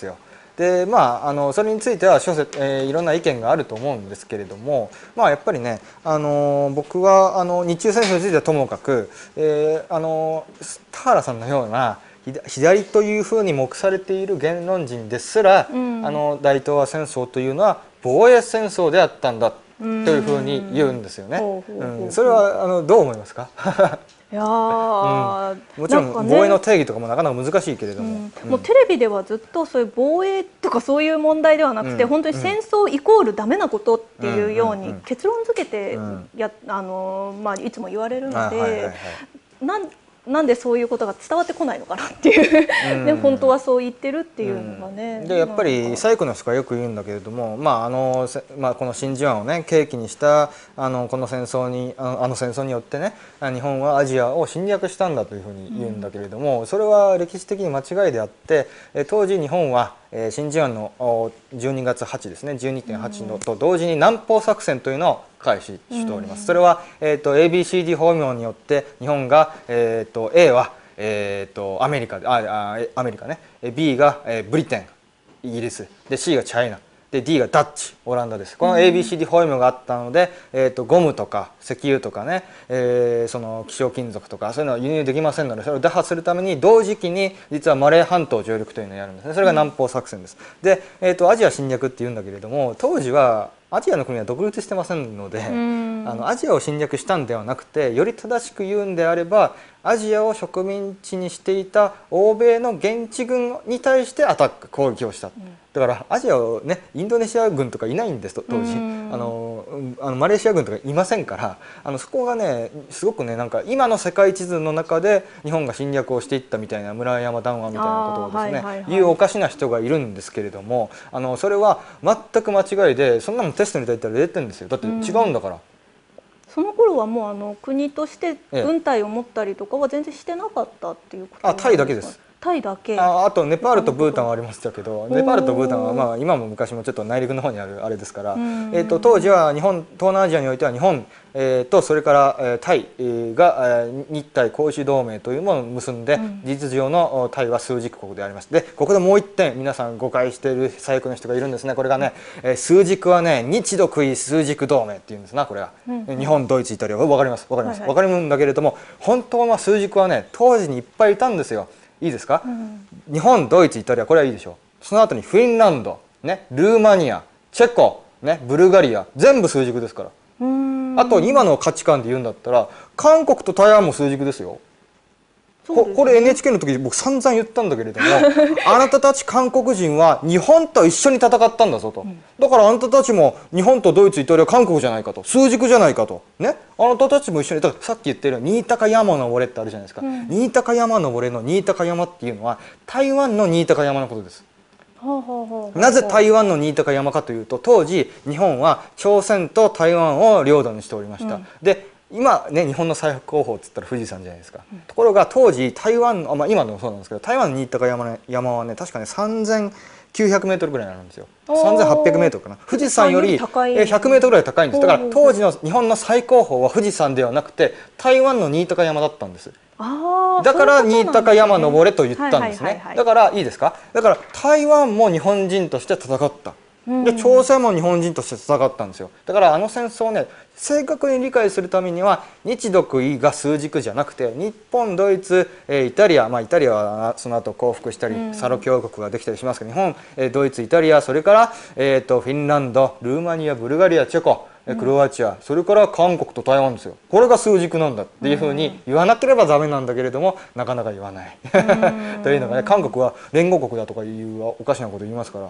でそれについてはいろんな意見があると思うんですけれども、やっぱりね、僕は日中戦争についてはともかく、田原さんのような左というふうに目されている言論人ですら、大東亜戦争というのは防衛戦争であったんだというふうに言うんですよね。それはどう思いますか？いやもちろん防衛の定義とかもなかなか難しいけれども、 もうテレビではずっとそういう防衛とかそういう問題ではなくて、本当に戦争イコールダメなことっていうように結論付けていつも言われるので、なんでそういうことが伝わってこないのかなっていうね、本当はそう言ってるっていうのがね。 でやっぱり最古の人がよく言うんだけれども、この真珠湾をね契機にしたこの戦争に戦争によってね、日本はアジアを侵略したんだというふうに言うんだけれども、それは歴史的に間違いであって、当時日本は真珠湾の12月8ですね 12.8 のと同時に南方作戦というのを開始しております。それはABCD 法名によって日本がA はアメリカね、B がブリテンイギリスで C がチャイナで D がダッチオランダです。この ABCD 包囲網があったので、ゴムとか石油とかね、その希少金属とかそういうのは輸入できませんので、それを打破するために同時期に実はマレー半島上陸というのをやるんですね。それが南方作戦です。で、アジア侵略っていうんだけれども、当時はアジアの国は独立してませんので、アジアを侵略したんではなくて、より正しく言うんであればアジアを植民地にしていた欧米の現地軍に対して攻撃をした。だからアジアをね、インドネシア軍とかいないんです当時。マレーシア軍とかいませんから、そこがねすごくね、なんか今の世界地図の中で日本が侵略をしていったみたいな村山談話みたいなことをですね、言うおかしな人がいるんですけれども、それは全く間違いで、そんなのテストに出たら0点ですよ。だって違うんだから。 その頃はもう国として軍隊を持ったりとかは全然してなかったっていうことなんですか？ タイだけです。 タイだけ。 あとネパールとブータンはありましたけど、ネパールとブータンは今も昔もちょっと内陸の方にあるあれですから、当時は東南アジアにおいては日本とそれからタイが日泰公衆同盟というものを結んで、事実上のタイは枢軸国であります。でここでもう一点皆さん誤解している左翼の人がいるんですね。これがね、枢軸はね日独伊枢軸同盟っていうんですな。これは日本ドイツイタリア分かります分かるんだけれども、本当は枢軸はね当時にいっぱいいたんですよ。いいですか、日本ドイツイタリアこれはいいでしょう。その後にフィンランド、ね、ルーマニアチェコ、ね、ブルガリア全部枢軸ですから。あと今の価値観で言うんだったら韓国と台湾も枢軸ですよ。これ NHK の時僕散々言ったんだけれどもあなたたち韓国人は日本と一緒に戦ったんだぞと、だからあなたたちも日本とドイツイタリア韓国じゃないかと、枢軸じゃないかとね、あなたたちも一緒に。だからさっき言ってる新高山登れってあるじゃないですか、新高山登れの新高山っていうのは台湾の新高山のことです。なぜ台湾の新高山かというと、当時日本は朝鮮と台湾を領土にしておりました。で今ね、日本の最北高峰っつったら富士山じゃないですか。ところが当時台湾の、今でもそうなんですけど、台湾の新高山はね確かね3900メートルぐらいあるんですよ。3800メートルかな。富士山より100メートルぐらい高いんです。だから当時の日本の最高峰は富士山ではなくて台湾の新高山だったんです。だから新高山登れと言ったんですね。だからいいですか。だから台湾も日本人として戦った。で朝鮮も日本人として戦ったんですよ。だから戦争をね正確に理解するためには日独伊が枢軸じゃなくて、日本ドイツイタリア、イタリアはその後降伏したりサロ共和国ができたりしますけど、日本ドイツイタリア、それからフィンランド、ルーマニア、ブルガリア、チェコ、クロアチア、それから韓国と台湾ですよ。これが枢軸なんだっていうふうに言わなければダメなんだけれども、なかなか言わないというのがね、韓国は連合国だとかいうおかしなこと言いますから、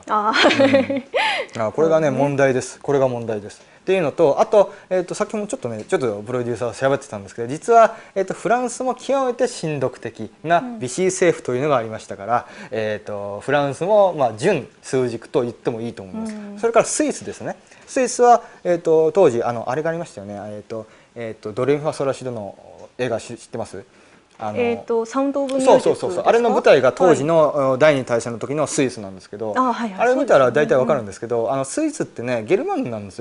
これがね問題です。これが問題です。っていうのと、あと、さっきもちょっとプロデューサー喋ってたんですけど、実は、フランスも極めて親独的なビシー政府というのがありましたから、フランスも、準枢軸と言ってもいいと思います。それからスイスですね。スイスは、当時あれがありましたよね。ドレミファソラシドの映画知ってます？ サウンド・オブ・ミュージック。 そうあれの舞台が当時の第二次大戦の時のスイスなんですけど、あれ見たら大体わかるんですけど、スイスってねゲルマンなんですよ。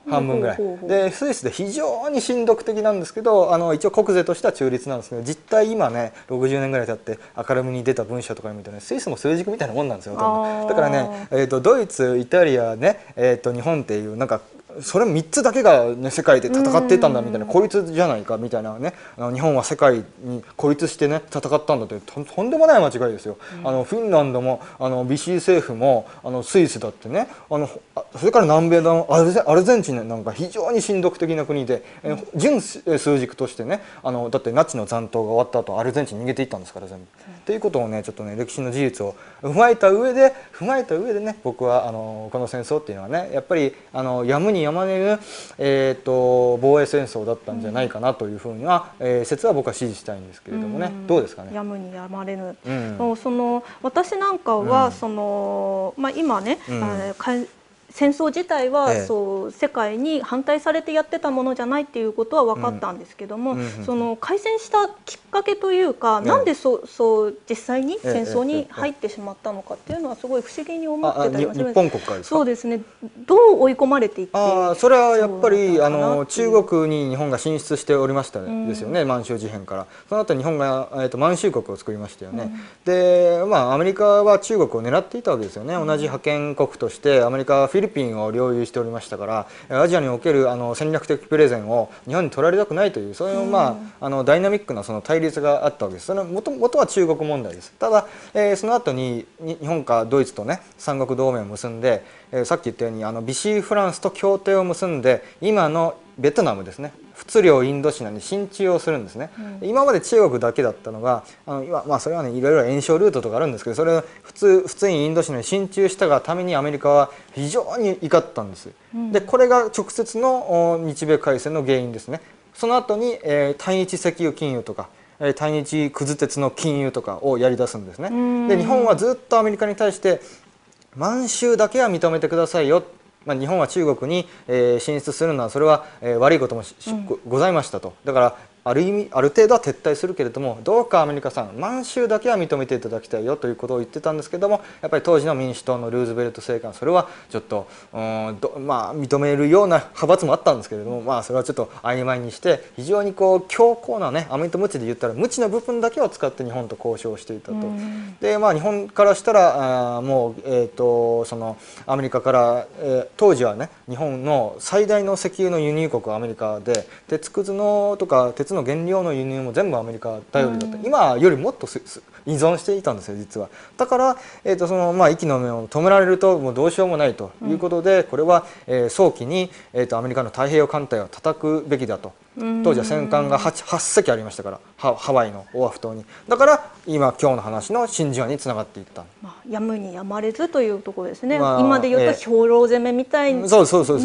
半分ぐらいで、スイスで非常に親独的なんですけど、一応国税としては中立なんですけど、実態今ね60年ぐらい経って明るみに出た文書とか見るとね、スイスも枢軸みたいなもんなんですよ。だからね、ドイツ、イタリアね、日本っていうなんかそれ3つだけが、ね、世界で戦っていたんだみたいな、孤立じゃないかみたいなね、日本は世界に孤立してね戦ったんだって、とんでもない間違いですよ。フィンランドもビシー政府もスイスだってね、それから南米のアルゼンチンなんか非常に親独的な国で、準枢軸としてね、だってナチの残党が終わった後アルゼンチンに逃げていったんですから全部。っていうことをねちょっとね歴史の事実を踏まえた上でね、僕はこの戦争っていうのはねやっぱりやむにやまねぬ、防衛戦争だったんじゃないかなというふうには、説は僕は支持したいんですけれどもね、どうですかね。 やむにやまれぬ、私なんかは今ね、戦争自体はそう世界に反対されてやってたものじゃないっていうことは分かったんですけども、開戦したきっかけというか、なんでそう実際に戦争に入ってしまったのかっていうのはすごい不思議に思ってたりはします。 日本国会ですか。 そうですね。どう追い込まれていって、 それはやっぱり中国に日本が進出しておりましたですよね、満州事変から。その後日本が満州国を作りましたよね。でアメリカは中国を狙っていたわけですよね。同じ覇権国としてアメリカはフィリピンを領有しておりましたから、アジアにおける戦略的プレゼンを日本に取られたくないという、そういうダイナミックなその対立があったわけです。その元は中国問題です。ただ、その後に日本かドイツとね三国同盟を結んで、さっき言ったようにビシー・フランスと協定を結んで、今のベトナムですね、仏領インドシナに進駐をするんですね。今まで中国だけだったのがそれはねいろいろ炎症ルートとかあるんですけど、それを普通にインドシナに進駐したがためにアメリカは非常に怒ったんです。でこれが直接の日米開戦の原因ですね。その後に対日石油禁輸とか対日くず鉄の禁輸とかをやり出すんですね。で日本はずっとアメリカに対して満州だけは認めてくださいよ、日本は中国に進出するのはそれは悪いこともございましたと。だからある意味ある程度は撤退するけれども、どうかアメリカさん満州だけは認めていただきたいよということを言ってたんですけども、やっぱり当時の民主党のルーズベルト政権はそれはちょっと認めるような派閥もあったんですけれども、それはちょっと曖昧にして非常に強硬なね、アメとムチで言ったらムチの部分だけを使って日本と交渉していたと。で日本からしたらもうそのアメリカから当時はね日本の最大の石油の輸入国はアメリカで、鉄くずのとか鉄の原料の輸入も全部アメリカ頼りだった。今よりもっと依存していたんですよ実は。だからその息の根を止められるともうどうしようもないということで、これは早期にアメリカの太平洋艦隊を叩くべきだと。当時は戦艦が 8隻ありましたから、ハワイのオアフ島に。だから今日の話の真珠湾につながっていった。 やむにやまれずというところですね。今で言うと兵糧攻めみたいににあ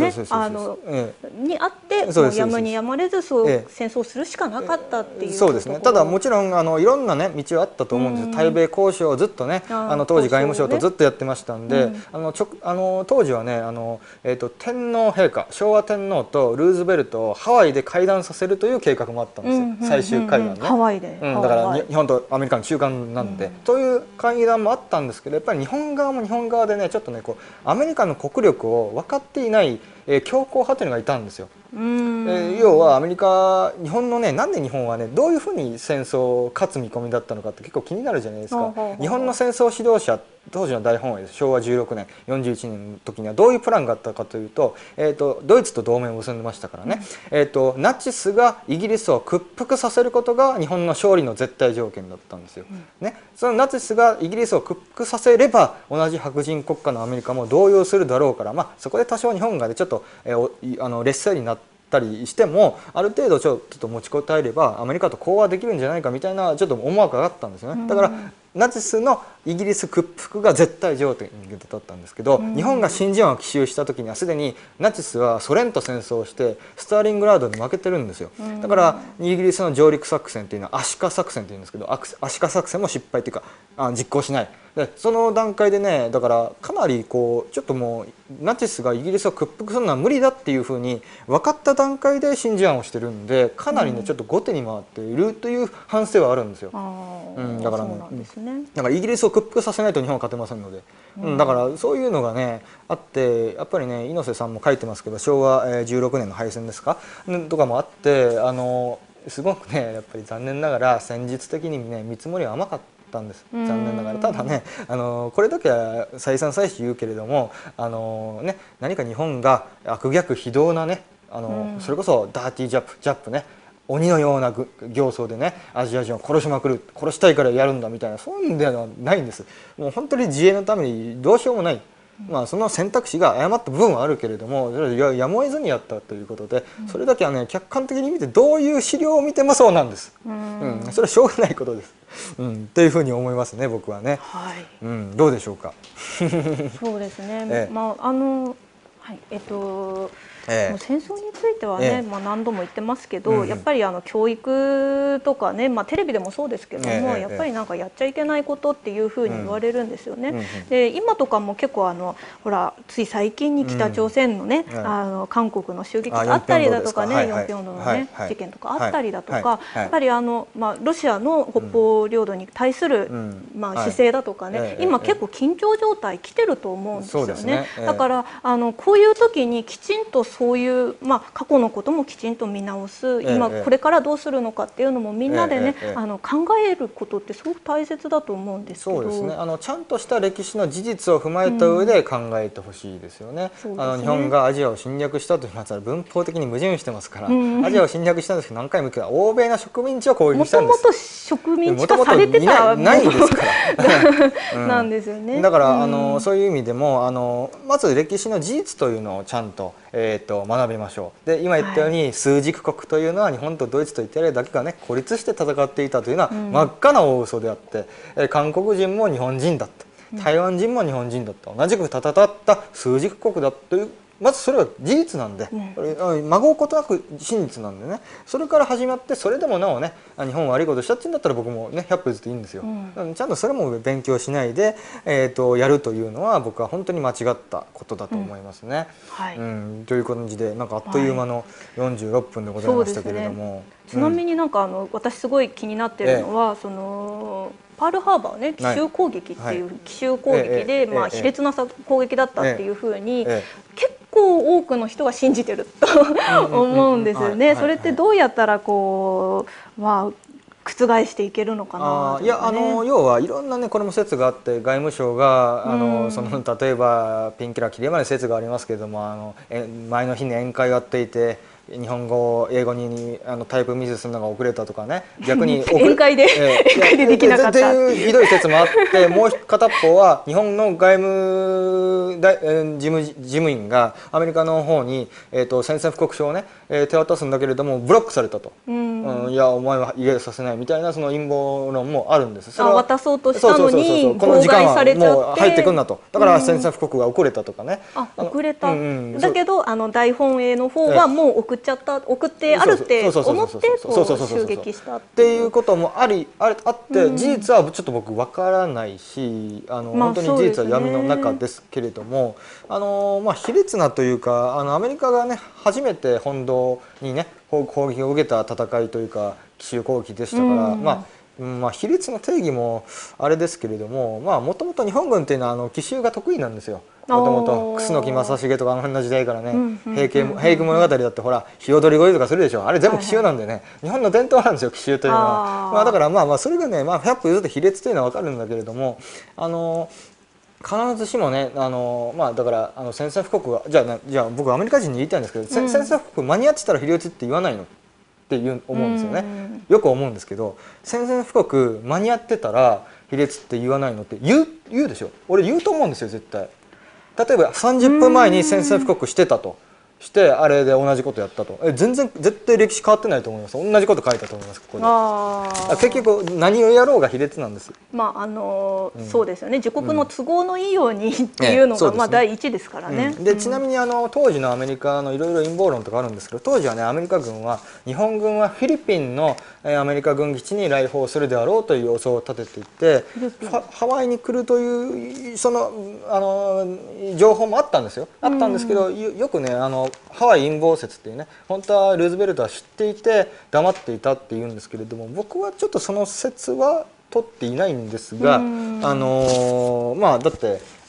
ってやむにやまれず戦争するしかなかったっていう。 そうですね。ただもちろんいろんなね道はあったと思うんです。対米交渉をずっとね当時外務省とずっとやってましたんで、当時はね天皇陛下昭和天皇とルーズベルトをハワイで会談させるという計画もあったんですよ。最終会談ね。 ハワイで。 だから日本とアメリカの中間なんで、という会談もあったんですけど、やっぱり日本側も日本側でねちょっとねアメリカの国力を分かっていない強硬派というのがいたんですよ。要はアメリカ日本のね、なんで日本はねどういうふうに戦争を勝つ見込みだったのかって結構気になるじゃないですか。日本の戦争指導者当時の大本営です。昭和16年41年の時にはどういうプランがあったかというと、ドイツと同盟を結んでましたからね、ナチスがイギリスを屈服させることが日本の勝利の絶対条件だったんですよ。そのナチスがイギリスを屈服させれば同じ白人国家のアメリカも動揺するだろうから、そこで多少日本がねちょっと劣勢になったりしてもある程度ちょっと持ちこたえればアメリカと講和できるんじゃないかみたいなちょっと思惑があったんですよね。だからナチスのイギリス屈服が絶対条件だったんですけど、日本が真珠湾を奇襲した時にはすでにナチスはソ連と戦争をしてスターリングラードに負けてるんですよ。だからイギリスの上陸作戦っていうのはアシカ作戦っていうんですけど、アシカ作戦も失敗っていうか実行しない。でその段階でね、だからかなりちょっともうナチスがイギリスを屈服するのは無理だっていうふうに分かった段階で真珠湾をしてるんで、かなりねちょっと後手に回っているという反省はあるんですよ。だからね、だからイギリスを屈服させないと日本は勝てませんので、 だからそういうのがねあって、やっぱりね猪瀬さんも書いてますけど、昭和16年の敗戦ですかとかもあって、すごくねやっぱり残念ながら戦術的にね見積もりは甘かったんです、残念ながら。ただねこれだけは再三再四言うけれども、何か日本が悪逆非道なねそれこそダーティージャップね、鬼のような形相でねアジア人を殺しまくる、殺したいからやるんだみたいな、そういうんではないんです。もう本当に自衛のためにどうしようもない、その選択肢が誤った部分はあるけれども、それはやむを得ずにやったということで、それだけはね客観的に見てどういう資料を見てもそうなんです。それはしょうがないことです。というふうに思いますね、僕はね。どうでしょうか。 そうですね。もう戦争についてはね、何度も言ってますけど、やっぱり教育とかね、テレビでもそうですけども、やっぱりなんかやっちゃいけないことっていうふうに言われるんですよね。で今とかも結構ほらつい最近に北朝鮮のね、韓国の襲撃があったりだとかね、ヨンピョンドのね事件とかあったりだとか、やっぱりロシアの北方領土に対する姿勢だとかね、今結構緊張状態来てると思うんですよね。だからこういう時にきちんとそういう過去のこともきちんと見直す、今これからどうするのかっていうのもみんなでね考えることってすごく大切だと思うんですけど。 そうですね。ちゃんとした歴史の事実を踏まえた上で考えてほしいですよね。日本がアジアを侵略したというのは文法的に矛盾してますから、アジアを侵略したんですけど何回も言うけど欧米の植民地を攻撃したんです。 もともと植民地化されてたないですからなんですよね。 だからそういう意味でもまず歴史の事実というのをちゃんと学びましょう。で今言ったように枢軸国というのは日本とドイツとイタリアだけがね孤立して戦っていたというのは真っ赤な大嘘であって、韓国人も日本人だった、台湾人も日本人だった、同じく戦った枢軸国だという、まずそれは事実なんで、まごうことなく真実なんでね、それから始まって、それでもなおね日本悪いことしたっていうんだったら僕もね100歩譲っていいんですよ。ちゃんとそれも勉強しないで、やるというのは僕は本当に間違ったことだと思いますね。という感じでなんかあっという間の46分でございましたけれども、 ちなみになんか私すごい気になってるのは、そのパールハーバーね、奇襲攻撃っていう奇襲攻撃で卑劣な攻撃だったっていうふうに結構多くの人が信じてると思うんですよね。それってどうやったらこう覆していけるのかな。 いや要はいろんなねこれも説があって、外務省が例えばピンキラキリヤマで説がありますけれども、前の日に宴会をやっていて日本語英語にタイプミスするのが遅れたとかね、逆に宴会でできなかったっていうひどい説もあって、もう片方は日本の外務事務員がアメリカの方に宣戦布告書をね手渡すんだけれどもブロックされたと、いやお前は入れさせないみたいなその陰謀論もあるんです。それは渡そうとしたのに妨害されちゃって、 もう入ってくんなと、だから宣戦布告が遅れたとかね。 遅れた、だけど大本営の方はもう送ってあるって思って襲撃したっていうこともあって、事実はちょっと僕わからないし、本当に事実は闇の中ですけれども、卑劣なというかアメリカがね初めて本土にね攻撃を受けた戦いというか奇襲攻撃でしたから、卑劣の定義もあれですけれども、もともと日本軍っていうのは奇襲が得意なんですよ。もともと楠木正成とかの時代からね、平家物語だってほら日踊り声とかするでしょ、あれ全部奇襲なんでね、日本の伝統なんですよ奇襲というのは。だからそれがね100歩譲って卑劣というのは分かるんだけれども、必ずしもねだから宣戦布告はじゃあ僕アメリカ人に言いたいんですけど、宣戦布告間に合ってたら卑劣って言わないのって思うんですよね。よく思うんですけど、宣戦布告間に合ってたら卑劣って言わないのって言うでしょ。俺言うと思うんですよ絶対。例えば30分前に宣戦布告してたとしてあれで同じことやったと、全然絶対歴史変わってないと思います。同じこと書いたと思います。ここで結局何をやろうが卑劣なんです。 そうですよね。自国の都合のいいようにっていうのが第一ですからね。 でちなみに当時のアメリカのいろいろ陰謀論とかあるんですけど、当時はねアメリカ軍は日本軍はフィリピンのアメリカ軍基地に来訪するであろうという予想を立てていて、ハワイに来るというその情報もあったんですよ。あったんですけど、よくねハワイ陰謀説っていうね、本当はルーズベルトは知っていて黙っていたっていうんですけれども、僕はちょっとその説は取っていないんですが、だって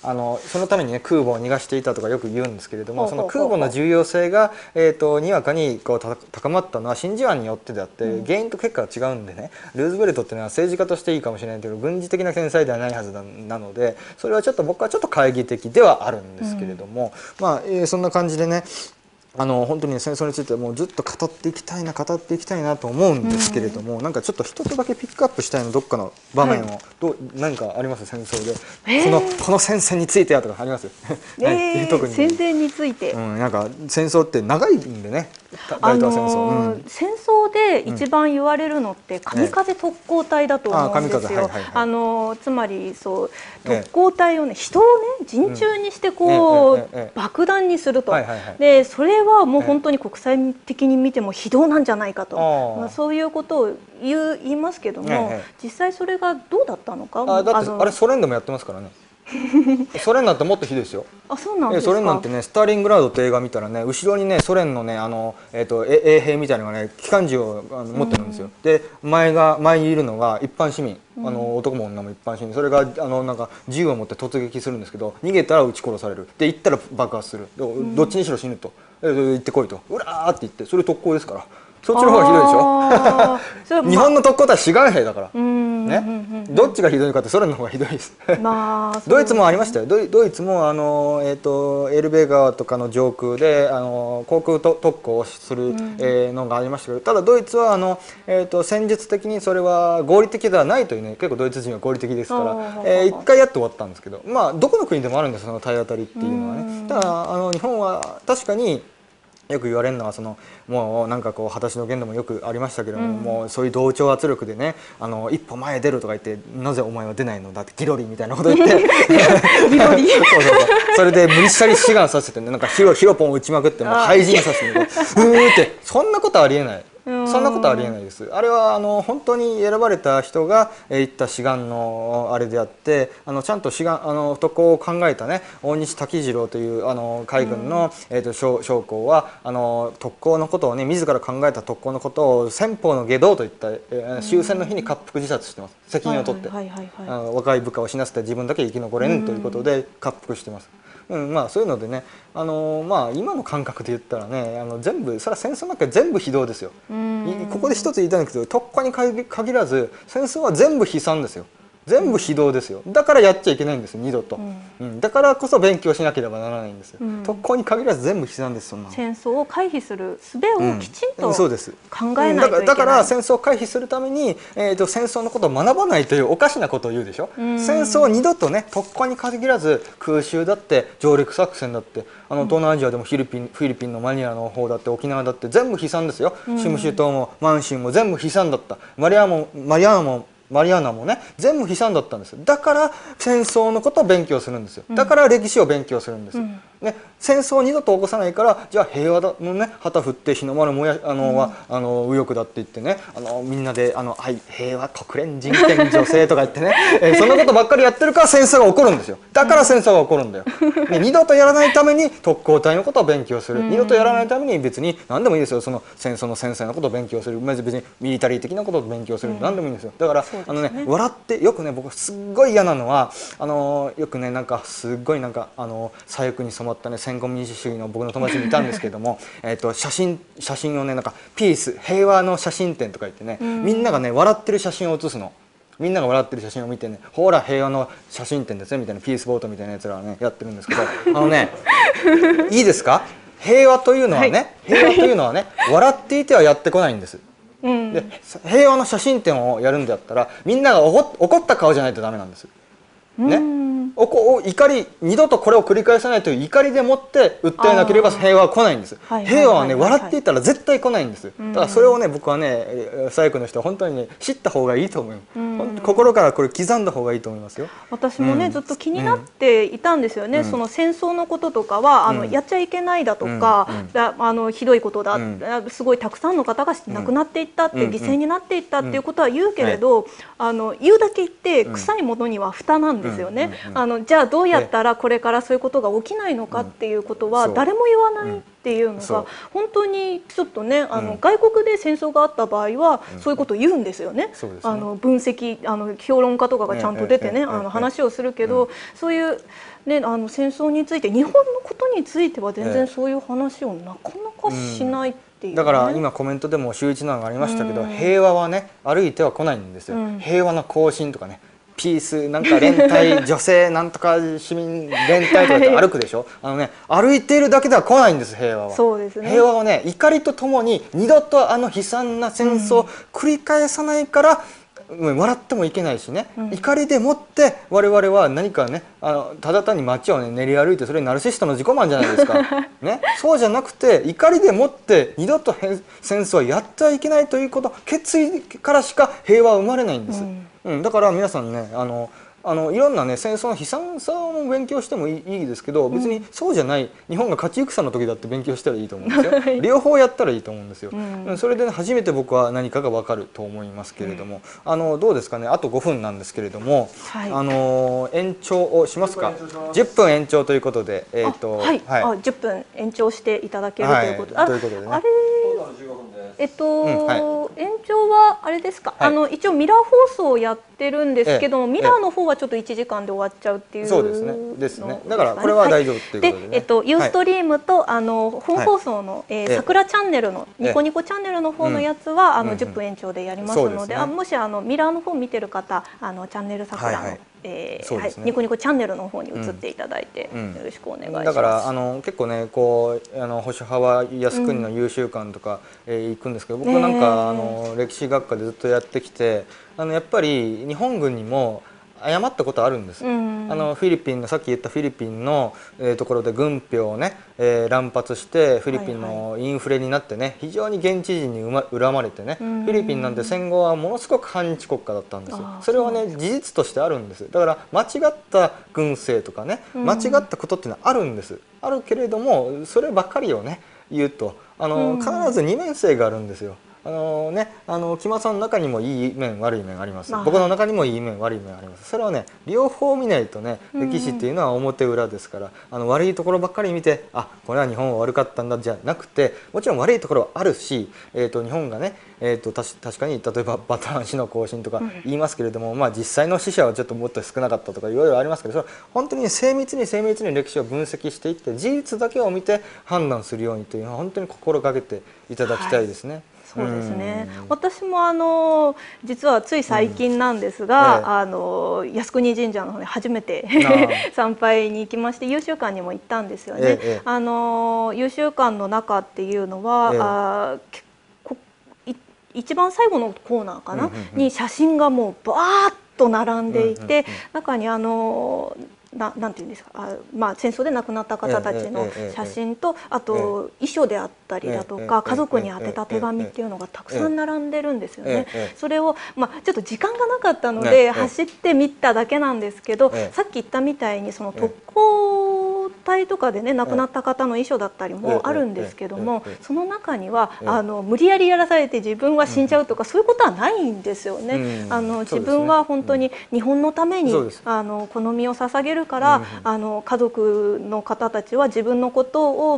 そのためにね空母を逃がしていたとかよく言うんですけれども、その空母の重要性がにわかにこう高まったのは真珠湾によってであって、原因と結果が違うんでね、ルーズベルトっていうのは政治家としていいかもしれないけど軍事的な天才ではないはずなので、それはちょっと僕はちょっと懐疑的ではあるんですけれども、そんな感じでね本当に戦争についてはもうずっと語っていきたいなと思うんですけれども、なんかちょっと一つだけピックアップしたいのどっかの場面を、何かあります戦争で、この戦線についてやとかあります特に戦線について、 なんか戦争って長いんでね、大東戦争、 戦争で一番言われるのって神風特攻隊だと思うんですよ。つまりそう特攻隊をね、人をね陣中にしてこう爆弾にすると、でそれはもう本当に国際的に見ても非道なんじゃないかと、そういうことを言いますけども、実際それがどうだったのか。 だってあれソ連でもやってますからね。ソ連なんてもっとひどいですよ。 そうなんですか。 ソ連なんてね、スターリングラードって映画見たらね、後ろにねソ連のね衛兵みたいなのがね機関銃を持ってるんですよ。で前にいるのが一般市民、男も女も一般市民、それがなんか銃を持って突撃するんですけど、逃げたら撃ち殺される、で行ったら爆発する、どっちにしろ死ぬと、行ってこいと、うらーって言って、それ特攻ですから。そっちの方がひどいでしょ。日本の特攻隊は志願兵だからね。どっちがひどいかってソ連の方がひどいです。ドイツもありましたよ。ドイツもエルベ川とかの上空で航空特攻をするのがありましたけど、ただドイツは戦術的にそれは合理的ではないというね、結構ドイツ人は合理的ですから一回やって終わったんですけど、どこの国でもあるんです、その体当たりっていうのはね。ただ日本は確かによく言われるのはもうなんかこう裸足の弦でもよくありましたけども、もうそういう同調圧力でね一歩前へ出るとか言って、なぜお前は出ないのだってギロリみたいなこと言ってギロリそれで無理しゃり志願させてね、なんかヒロポンを打ちまくってもう廃人させてってそんなことありえない。そんなことありえないです。あれは本当に選ばれた人が言った志願のあれであって、ちゃんと志願特攻を考えたね大西滝次郎という海軍の将校は特攻のことをね自ら考えた特攻のことを先方の下道といった終戦の日に滑腹自殺してます。責任を取って若い部下を死なせて自分だけ生き残れんということで滑腹してます。そういうのでね今の感覚で言ったらね全部それは戦争なんか全部非道ですよ。ここで一つ言いたいんだけど、特攻に限らず戦争は全部悲惨ですよ。全部非道ですよ。だからやっちゃいけないんです二度と、だからこそ勉強しなければならないんですよ。特攻に限らず全部悲惨です。そんな戦争を回避する術をきちんと考えないといけない。 だから戦争を回避するために、戦争のことを学ばないというおかしなことを言うでしょ。戦争を二度とね特攻に限らず空襲だって上陸作戦だって東南アジアでもフィリピンのマニラの方だって沖縄だって全部悲惨ですよ。シムシュ島も満州も全部悲惨だった。マリアナもね全部悲惨だったんです。だから戦争のことを勉強するんですよ。だから歴史を勉強するんです。ね、戦争を二度と起こさないから、じゃあ平和のね旗振って日の丸も右翼だって言ってねみんなで平和国連人権女性とか言ってねそんなことばっかりやってるから戦争が起こるんですよ。だから戦争が起こるんだよ。二度とやらないために特攻隊のことを勉強する。二度とやらないために別に何でもいいですよ。その戦争の先生のことを勉強する。別にミリタリー的なことを勉強する。何でもいいんですよ。だから笑ってよくね僕すっごい嫌なのはよくねなんかすっごいなんか左翼に染まったね戦後民主主義の僕の友達にいたんですけれども写真をねなんかピース平和の写真展とか言ってねみんながね笑ってる写真を写すの。みんなが笑ってる写真を見てねほら平和の写真展ですねみたいなピースボートみたいなやつらはねやってるんですけどいいですか、平和というのはね笑っていてはやってこないんです。で平和の写真展をやるんだったらみんなが怒った顔じゃないとダメなんです。ね、怒り二度とこれを繰り返さないという怒りでもって訴えなければ平和は来ないんです。平和はね笑っていたら絶対来ないんです。だからそれをね僕はね左翼の人は本当にね知った方がいいと思う。心からこれ刻んだ方がいいと思いますよ。 私もねずっと気になっていたんですよね。その戦争のこととかはやっちゃいけないだとかひどいことだ、すごいたくさんの方が亡くなっていったって犠牲になっていったっていうことは言うけれど言うだけ言って臭いものには蓋なんですよね。 じゃあどうやったらこれからそういうことが起きないのかっていうことは誰も言わないっていうのが本当にちょっとね、外国で戦争があった場合はそういうことを言うんですよね。分析評論家とかがちゃんと出てね話をするけど、そういうね戦争について日本のことについては全然そういう話をなかなかしないっていう、ね、 だから今コメントでも秀一なのがありましたけど、平和はね歩いては来ないんですよ。平和の行進とかね、ピースなんか連帯女性なんとか市民連帯とかって歩くでしょ。歩いているだけでは来ないんです、平和は。 そうですね。 平和はね、怒りとともに二度と悲惨な戦争を繰り返さないから、笑ってもいけないしね、怒りでもって我々は何かねただ単に街をね練り歩いて、それナルシストの自己満じゃないですかね。そうじゃなくて怒りでもって二度と戦争はやってはいけないということ、決意からしか平和は生まれないんです。だから皆さんねいろんなね戦争の悲惨さを勉強してもいいですけど、別にそうじゃない日本が勝ち戦の時だって勉強したらいいと思うんですよ。両方やったらいいと思うんですよ。それで、ね、初めて僕は何かが分かると思いますけれども、どうですかね、あと5分なんですけれども、延長をしますか。10分延長ということで、 10分延長していただけるということで、あれ延長はあれですか、一応ミラー放送をやってるんですけども、ミラーの方はちょっと1時間で終わっちゃうっていう。 そうですね。だからこれは大丈夫っていうことでね。 ユーストリームと本放送の桜チャンネルのニコニコチャンネルの方のやつは10分延長でやりますので、もしミラーの方見てる方チャンネル桜のニコニコチャンネルの方に移っていただいてよろしくお願いします。 だから結構ねこう保守派は靖国の優秀館とか行くんですけど、僕なんか歴史学科でずっとやってきて、やっぱり日本軍にも誤ったことあるんです。フィリピンのさっき言ったフィリピンのところで軍票をね乱発してフィリピンのインフレになってね、非常に現地人に恨まれてね、フィリピンなんて戦後はものすごく反日国家だったんですよ。それはね事実としてあるんです。だから間違った軍政とかね間違ったことっていうのはあるんです。あるけれどもそればっかりをね言うと必ず二面性があるんですよ。木間さんの中にもいい面悪い面あります。僕の中にもいい面悪い面あります。それはね両方見ないとね、歴史っていうのは表裏ですから、悪いところばっかり見てこれは日本は悪かったんだじゃなくて、もちろん悪いところはあるし、日本がね、確かに例えばバターン死の行進とか言いますけれども、実際の死者はちょっともっと少なかったとかいろいろありますけど、それは本当に精密に歴史を分析していって事実だけを見て判断するようにというのは本当に心がけていただきたいですね。 そうですね。私も実はつい最近なんですが、靖国神社の方に初めて参拝に行きまして、優秀館にも行ったんですよね。優秀館の中っていうのは、一番最後のコーナーかな、に写真がもうバーッと並んでいて、中になんていうんですか、戦争で亡くなった方たちの写真と、あと遺書であったりだとか家族に宛てた手紙っていうのがたくさん並んでるんですよね。それをちょっと時間がなかったので走ってみただけなんですけど、さっき言ったみたいにその特攻隊とかでね亡くなった方の遺書だったりもあるんですけども、その中には無理やりやらされて自分が死んじゃうとかそういうことはないんですよね。自分は本当に日本のためにこの身を捧げるから、家族の方たちは自分のことを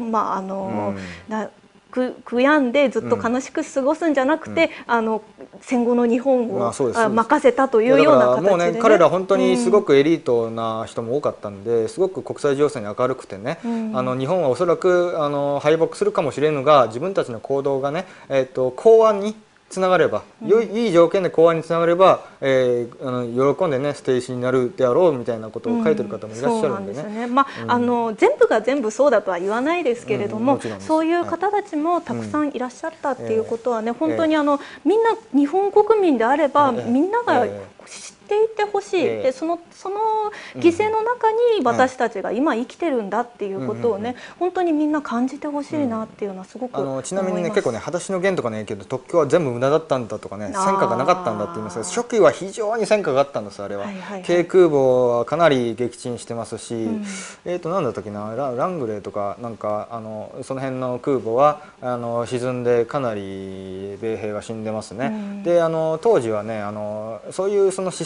悔やんでずっと悲しく過ごすんじゃなくて、戦後の日本を任せたというような形でね。もうね彼ら本当にすごくエリートな人も多かったんで、すごく国際情勢に明るくてね、日本はおそらく敗北するかもしれぬが自分たちの行動がね、公安につながれば、いい条件で講和につながれば、喜んでね捨て石になるであろうみたいなことを書いてる方もいらっしゃるんでね。 全部が全部そうだとは言わないですけれども、そういう方たちもたくさんいらっしゃったっていうことはね、本当にみんな日本国民であれば、みんなが知っていてほしい、でその犠牲の中に私たちが今生きてるんだっていうことをね、本当にみんな感じてほしいなっていうのはすごく思います。 ちなみにね結構ね裸足の弦とかねけど特許は全部無駄だったんだとかね、戦果がなかったんだって言いますけど、初期は非常に戦果があったんです。あれは軽空母はかなり撃沈してますし、なんだったっけな、ラングレーとかなんかその辺の空母は沈んでかなり米兵が死んでますね。で当時はねそういうその思想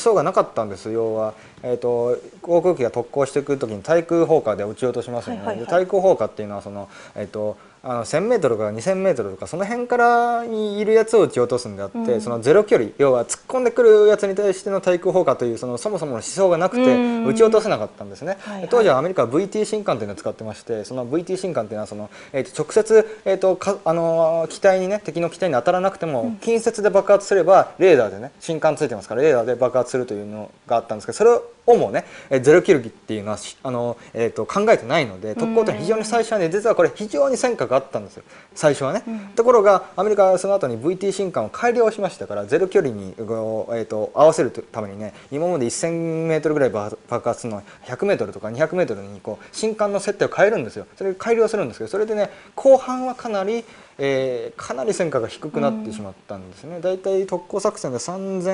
想がなかったんです。要は、航空機が特攻していく時に対空砲火で撃ち落としますよね。対空砲火っていうのはその、1000メートルから2000メートルとかその辺からにいるやつを撃ち落とすんであって、そのゼロ距離、要は突っ込んでくるやつに対しての対空砲火というそもそもの思想がなくて撃ち落とせなかったんですね。当時はアメリカは VT 信管というのを使ってまして、その VT 信管というのはその、直接、機体にね、敵の機体に当たらなくても近接で爆発すればレーダーでね、信管ついてますからレーダーで爆発するというのがあったんですけど、それをもねゼロ距離っていうのは考えてないので、特攻というのは非常に最初はね、実はこれ非常に戦果があったんですよ、最初はね。ところがアメリカはその後に VT 信管を改良しましたから、ゼロ距離に合わせるためにね、今まで1000メートルぐらい爆発するのは100メートルとか200メートルにこう信管の設定を変えるんですよ。それ改良するんですけど、それでね後半はかなり戦果が低くなってしまったんですね。だいたい特攻作戦で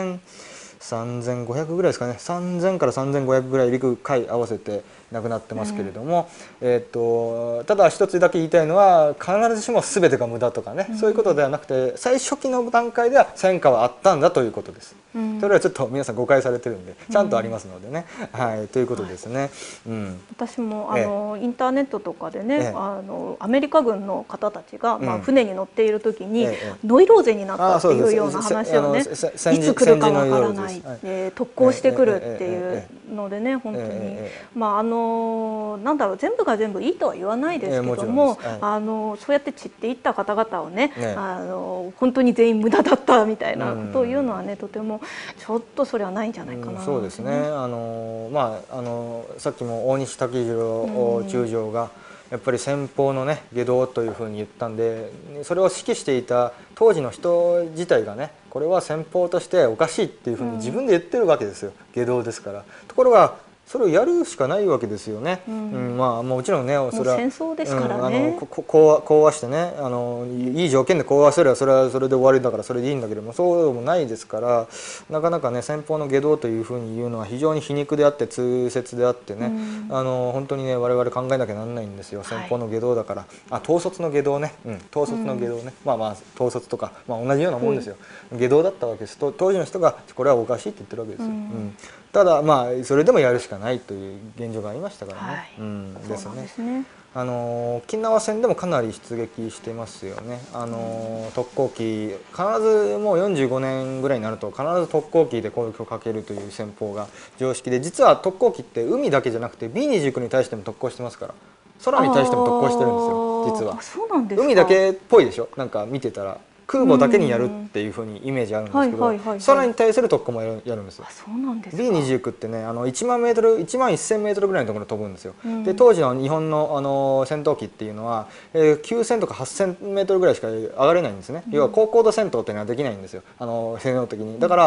3500ぐらいですかね、3000から3500ぐらい陸海合わせてなくなってますけれども、ただ一つだけ言いたいのは、必ずしも全てが無駄とかね、そういうことではなくて、最初期の段階では戦果はあったんだということです。それはちょっと皆さん誤解されてるんでちゃんとありますのでね、ということですね。 私もインターネットとかでね、アメリカ軍の方たちが船に乗っている時にノイローゼになったっていうような話をね、いつ来るかわからない、特攻してくるっていうのでね、本当になんだろう、全部が全部いいとは言わないですけども、そうやって散っていった方々をね、本当に全員無駄だったみたいなことを言うのはね、とてもちょっとそれはないんじゃないかな。 そうですね。さっきも大西武次郎中将がやっぱり先方のね外道というふうに言ったんで、それを指揮していた当時の人自体がね、これは先方としておかしいっていうふうに自分で言ってるわけですよ、外道ですから。ところがそれをやるしかないわけですよね。もちろんね、それは戦争ですからね、 講和してね、いい条件で講和すればそれはそれで終わりだからそれでいいんだけども、そうでもないですから、なかなかね先方の外道というふうに言うのは非常に皮肉であって痛切であってね、本当にね我々考えなきゃなんないんですよ。先方の外道だから、統率の外道ね、統率の外道ね、統率とか、同じようなもんですよ。外道だったわけです。当時の人がこれはおかしいって言ってるわけですよ。ただそれでもやるしかないという現状がありましたからね。ですね。沖縄戦でもかなり出撃してますよね。特攻機必ずもう45年ぐらいになると必ず特攻機で攻撃をかけるという戦法が常識で、実は特攻機って海だけじゃなくて B29に対しても特攻してますから、空に対しても特攻してるんですよ実は。 そうなんですか。 海だけっぽいでしょ、なんか見てたら。空母だけにやるっていうふうにイメージあるんですけど、空に対する特攻もやるんですよ。 そうなんですか。 B29 ってね、1万メートル、1万1000メートルぐらいのところ飛ぶんですよ。で当時の日本の戦闘機っていうのは、9000とか8000メートルぐらいしか上がれないんですね。要は高高度戦闘っていうのはできないんですよ、性能的に。だから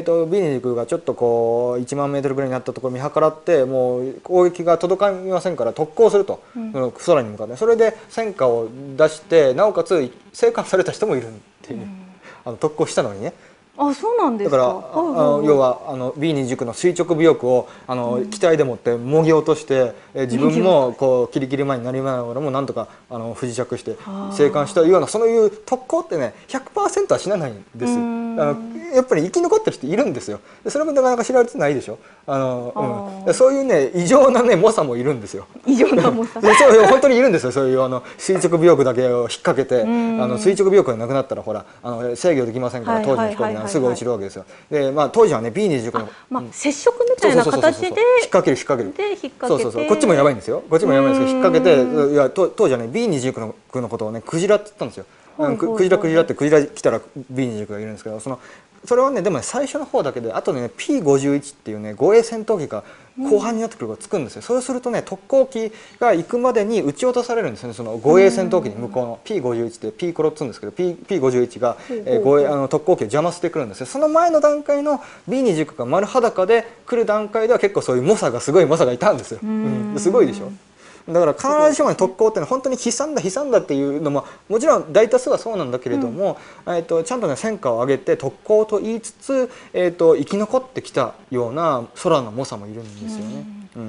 、B29 がちょっとこう1万メートルぐらいになったところ見計らって、もう攻撃が届かみませんから特攻すると、空に向かって、それで戦果を出して、なおかつ生還された人もいるっていう、特攻したのにね。 そうなんですか。 だから要はB29 の垂直尾翼を機体でもってもぎ落として、自分もこうキリキリ前になりながらもなんとか不時着して生還したような、そういう特攻ってね 100% は死なないんですよ。やっぱり生き残ってる人いるんですよ。それもなかなか知られてないでしょ。そういうね異常なね猛者もいるんですよ。 異常な猛者。 そう本当にいるんですよ。そういう垂直尾翼だけを引っ掛けて、垂直尾翼がなくなったらほら制御できませんから、当時の飛行機がすぐ落ちるわけですよ。で当時はね B29 の接触みたいな形で引っ掛けるそうこっちもやばいんですよ。こっちもやばいんですけど引っ掛けて、いや当時はね B29 のことをねクジラって言ったんですよ。クジラってクジラ来たら B29 がいるんですけど、それはねでもね最初の方だけで、あとね P51 っていうね護衛戦闘機が後半になってくるからつくんですよ。そうするとね特攻機が行くまでに撃ち落とされるんですよね。その護衛戦闘機に向こうの P51 ってピーコロっつうんですけど、P51 が護衛特攻機を邪魔してくるんですよ。その前の段階の B29 が丸裸で来る段階では結構そういうすごい猛者がいたんですよ。すごいでしょ。だから必ずしも特攻っていうのは本当に悲惨だっていうのももちろん大多数はそうなんだけれども、ちゃんとね戦果を上げて特攻と言いつつ、生き残ってきたような空の猛者もいるんですよね。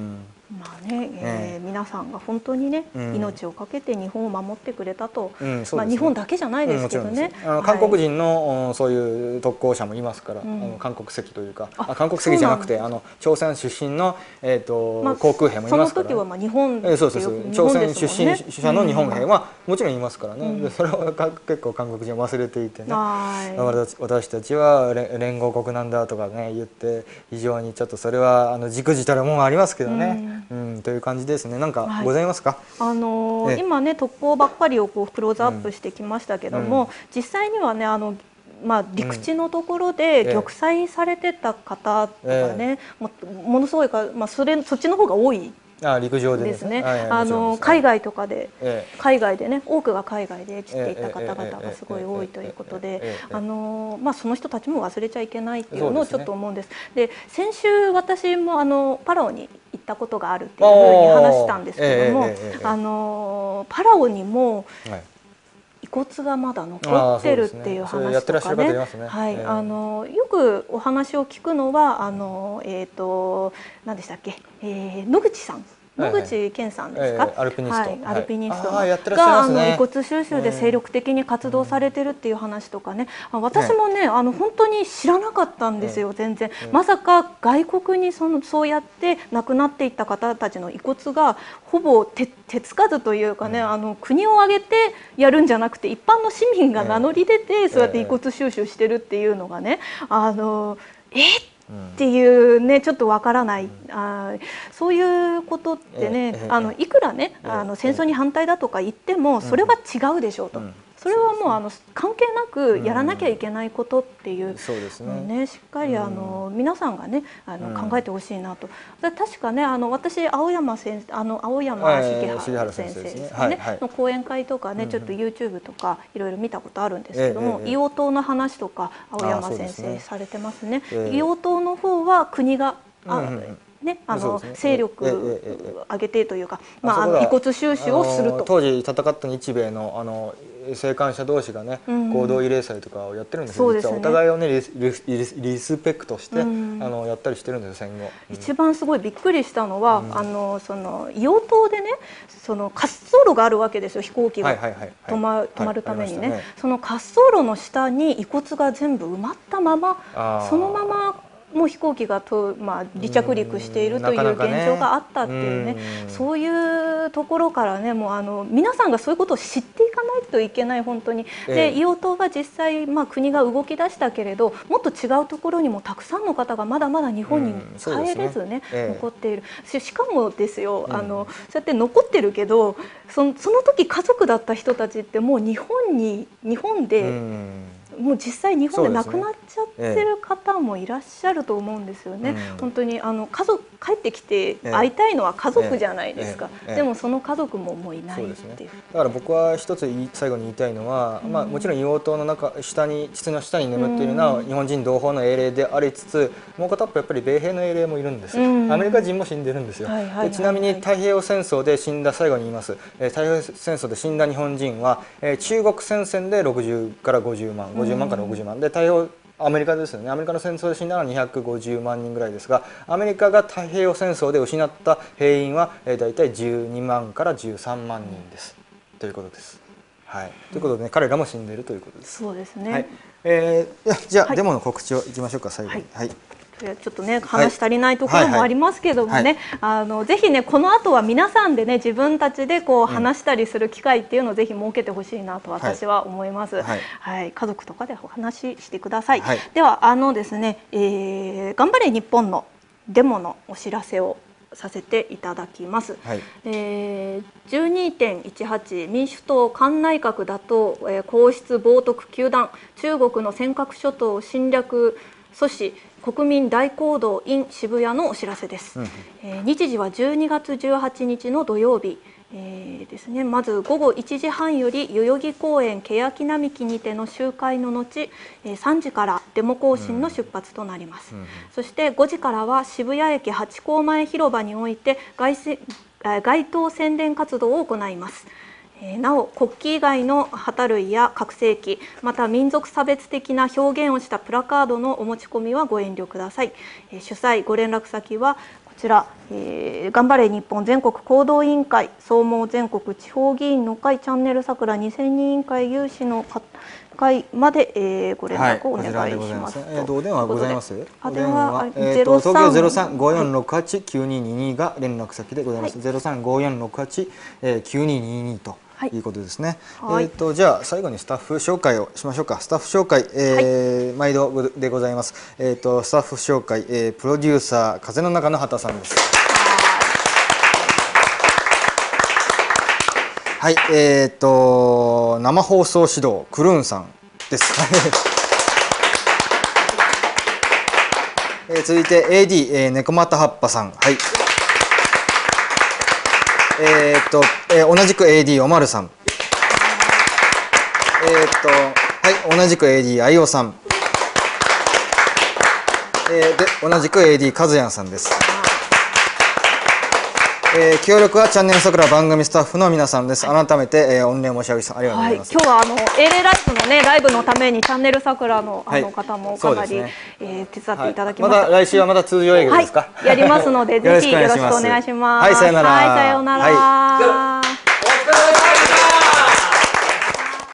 まあね、皆さんが本当にね、命を懸けて日本を守ってくれたと、まあ日本だけじゃないですけどね。 韓国人のそういう特攻者もいますから、韓国籍というか、韓国籍じゃなくて朝鮮出身の航空兵もいますから。 その時はまあ日本で、 そうそうそう、朝鮮出身者の日本兵はもちろんいますからね。それは結構韓国人は忘れていてね。私たちは連合国なんだとかね言って非常にちょっとそれはじくじたるものありますけどね。という感じですね。なんかございますか？ 今ね特攻ばっかりをこうクローズアップしてきましたけども、実際にはねまあ陸地のところで玉砕されてた方とかね、ものすごいか、まあそっちの方が多い。 陸上でですね。海外とかで、海外でね、多くが海外で散っていた方々がすごい多いということで、まあその人たちも忘れちゃいけないっていうのをちょっと思うんです。で、先週私もパラオに行ったことがあるっていうふうに話したんですけども、パラオにも遺骨がまだ残ってるっていう話とかね、よくお話を聞くのは何でしたっけ、野口さん。野口健さんですか、 アルピニスト、 アルピニストが遺骨収集で精力的に活動されてるっていう話とかね、私もね本当に知らなかったんですよ、全然。まさか外国にそうやって亡くなっていった方たちの遺骨がほぼ手つかずというかね、国を挙げてやるんじゃなくて一般の市民が名乗り出てそうやって遺骨収集してるっていうのがね、っていうね、ちょっとわからない、そういうことってね、いくらね戦争に反対だとか言ってもそれは違うでしょうと、それはもう関係なくやらなきゃいけないことっていうね、しっかり皆さんがね考えてほしいなと。確かね私青山重治先生ですかねの講演会とかねちょっと YouTube とかいろいろ見たことあるんですけども、硫黄島の話とか青山先生されてますね。硫黄島の方は国がね、勢力上げてというか、遺骨収集をすると。 当時戦った日米の生還者同士がね、合同慰霊祭とかをやってるんですよ。実はお互いをねリスペクトしてやったりしてるんですよ、戦後。 一番すごいびっくりしたのはその硫黄島でね、その滑走路があるわけですよ、飛行機が止まるためにね。その滑走路の下に遺骨が全部埋まったまま、そのままもう飛行機が離着陸しているという現状があったっていうね、そういうところからね、もう皆さんがそういうことを知っていかないといけない、本当に。で、硫黄島が実際、国が動き出したけれど、もっと違うところにもたくさんの方がまだまだ日本に帰れずね、残っている。しかもですよ、そうやって残ってるけど、その時家族だった人たちってもう日本でもう実際日本で亡くなっちゃってる方もいらっしゃると思うんですよね。本当に家族帰ってきて会いたいのは家族じゃないですか。でもその家族ももういないっていう。 だから僕は一つ最後に言いたいのは、もちろん硫黄島の膣の下に眠っているのは日本人同胞の英霊でありつつ、もう片っぽやっぱり米兵の英霊もいるんですよ。アメリカ人も死んでるんですよ。ちなみに太平洋戦争で死んだ、最後に言います、太平洋戦争で死んだ日本人は中国戦線で60から50万、50万から60万で、アメリカですよね。アメリカの戦争で死んだのは250万人ぐらいですが、アメリカが太平洋戦争で失った兵員はだいたい12万から13万人ですということです。はい、ということでね、彼らも死んでいるということです。 そうですね。 じゃあ、デモの告知をいきましょうか、最後に。 ちょっとね話足りないところもありますけどもね、ぜひねこの後は皆さんでね自分たちでこう話したりする機会っていうのをぜひ設けてほしいなと私は思います。家族とかでお話ししてください。ではですね、頑張れ日本のデモのお知らせをさせていただきます。12.18 民主党菅内閣打倒、皇室冒涜糾弾、中国の尖閣諸島侵略阻止、国民大行動 in 渋谷のお知らせです。日時は12月18日の土曜日ですね。まず午後1時半より代々木公園欅並木にての集会の後、3時からデモ行進の出発となります。そして5時からは渋谷駅ハチ公前広場において街頭宣伝活動を行います。なお国旗以外の旗類や拡声器、また民族差別的な表現をしたプラカードのお持ち込みはご遠慮ください。主催ご連絡先はちら、頑張れ日本全国行動委員会総合全国地方議員の会チャンネル桜2000人委員会有志の会まで、ご連絡をお願いします。 お電話ございます。 お電話東京0354689222が連絡先でございます。0354689222と。いうことですね。じゃあ最後にスタッフ紹介をしましょうか。スタッフ紹介、毎度でございます。スタッフ紹介、プロデューサー風の中の畑さんです。はい、生放送指導クルーンさんです。続いて AD、猫又葉っぱさん。はい。同じく AD おまるさん。はい、同じく AD あいおさん。で、同じく AD かずやんさんです。協力はチャンネル桜番組スタッフの皆さんです。改めて、御礼申し上げます。ありがとうございます。 今日は英霊ライブのねライブのためにチャンネル桜の方もかなり、手伝っていただきました。 また来週はまた通常営業ですか。 やりますのでぜひよろしくお願いします。 はい、さようなら。 はい、さようなら。